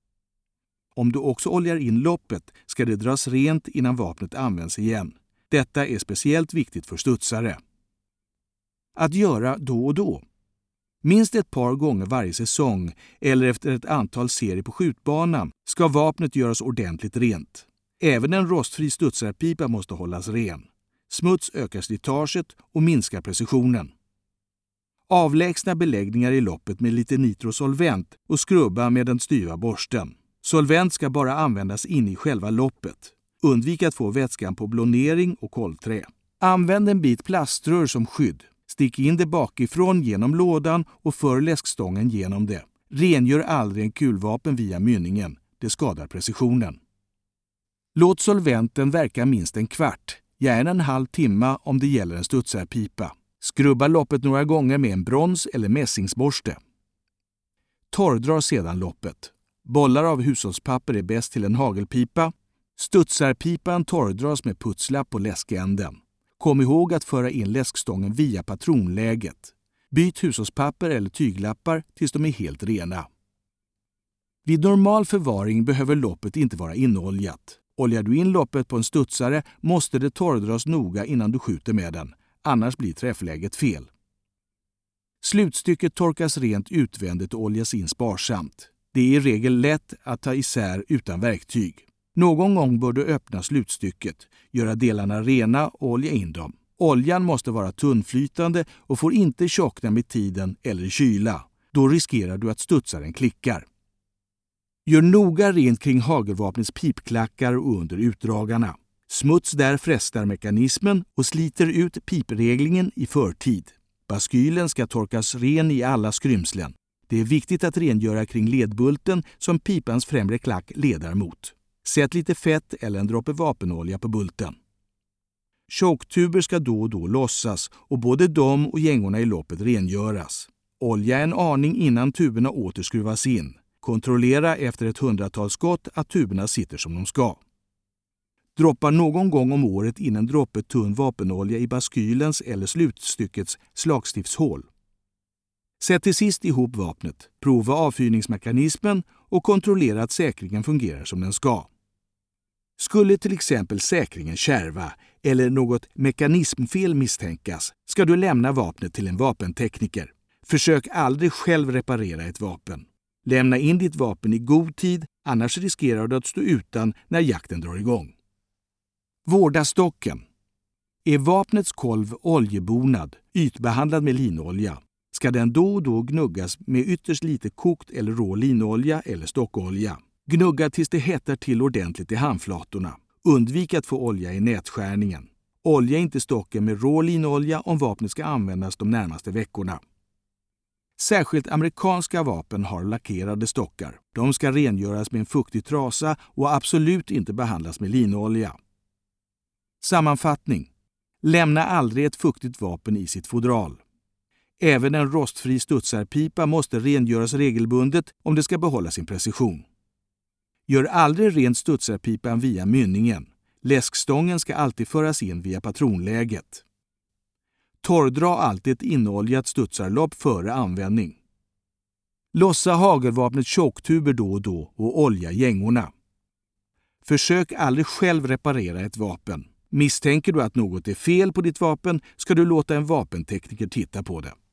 Om du också oljar in loppet ska det dras rent innan vapnet används igen. Detta är speciellt viktigt för studsare. Att göra då och då. Minst ett par gånger varje säsong eller efter ett antal serier på skjutbanan ska vapnet göras ordentligt rent. Även en rostfri studsarpipa måste hållas ren. Smuts ökar slitaget och minskar precisionen. Avlägsna beläggningar i loppet med lite nitrosolvent och skrubba med den styva borsten. Solvent ska bara användas in i själva loppet. Undvik att få vätskan på blånering och kolträ. Använd en bit plaströr som skydd. Stick in det bakifrån genom lådan och för läskstången genom det. Rengör aldrig en kulvapen via mynningen. Det skadar precisionen. Låt solventen verka minst en kvart, gärna en halv timme om det gäller en studsarpipa. Skrubba loppet några gånger med en brons- eller mässingsborste. Torrdra sedan loppet. Bollar av hushållspapper är bäst till en hagelpipa. Studsarpipan torrdras med putslapp på läskänden. Kom ihåg att föra in läskstången via patronläget. Byt hushållspapper eller tyglappar tills de är helt rena. Vid normal förvaring behöver loppet inte vara inoljat. Oljar du in loppet på en studsare måste det torrdras noga innan du skjuter med den. Annars blir träffläget fel. Slutstycket torkas rent utvändigt och oljas in sparsamt. Det är i regel lätt att ta isär utan verktyg. Någon gång bör du öppna slutstycket, göra delarna rena och olja in dem. Oljan måste vara tunnflytande och får inte tjockna med tiden eller kyla. Då riskerar du att studsaren klickar. Gör noga rent kring hagelvapnets pipklackar och under utdragarna. Smuts där frestar mekanismen och sliter ut pipreglingen i förtid. Baskylen ska torkas ren i alla skrymslen. Det är viktigt att rengöra kring ledbulten som pipans främre klack ledar mot. Sätt lite fett eller en droppe vapenolja på bulten. Choketuber ska då och då lossas och både de och gängorna i loppet rengöras. Olja en aning innan tuberna återskruvas in. Kontrollera efter ett 100-tal skott att tuberna sitter som de ska. Droppa någon gång om året in en droppe tunn vapenolja i baskylens eller slutstyckets slagstiftshål. Sätt till sist ihop vapnet, prova avfyrningsmekanismen och kontrollera att säkringen fungerar som den ska. Skulle till exempel säkringen kärva eller något mekanismfel misstänkas ska du lämna vapnet till en vapentekniker. Försök aldrig själv reparera ett vapen. Lämna in ditt vapen i god tid, annars riskerar du att stå utan när jakten drar igång. Vårda stocken. Är vapnets kolv oljebonad, ytbehandlad med linolja, ska den då och då gnuggas med ytterst lite kokt eller rå linolja eller stockolja. Gnugga tills det hettar till ordentligt i handflatorna. Undvik att få olja i nätskärningen. Olja inte stocken med rå linolja om vapnet ska användas de närmaste veckorna. Särskilt amerikanska vapen har lackerade stockar. De ska rengöras med en fuktig trasa och absolut inte behandlas med linolja. Sammanfattning. Lämna aldrig ett fuktigt vapen i sitt fodral. Även en rostfri studsarpipa måste rengöras regelbundet om det ska behålla sin precision. Gör aldrig rent studsarpipan via mynningen. Läskstången ska alltid föras in via patronläget. Torrdra alltid ett inoljat studsarlopp före användning. Lossa hagelvapnet choketuber då och då och olja gängorna. Försök aldrig själv reparera ett vapen. Misstänker du att något är fel på ditt vapen ska du låta en vapentekniker titta på det.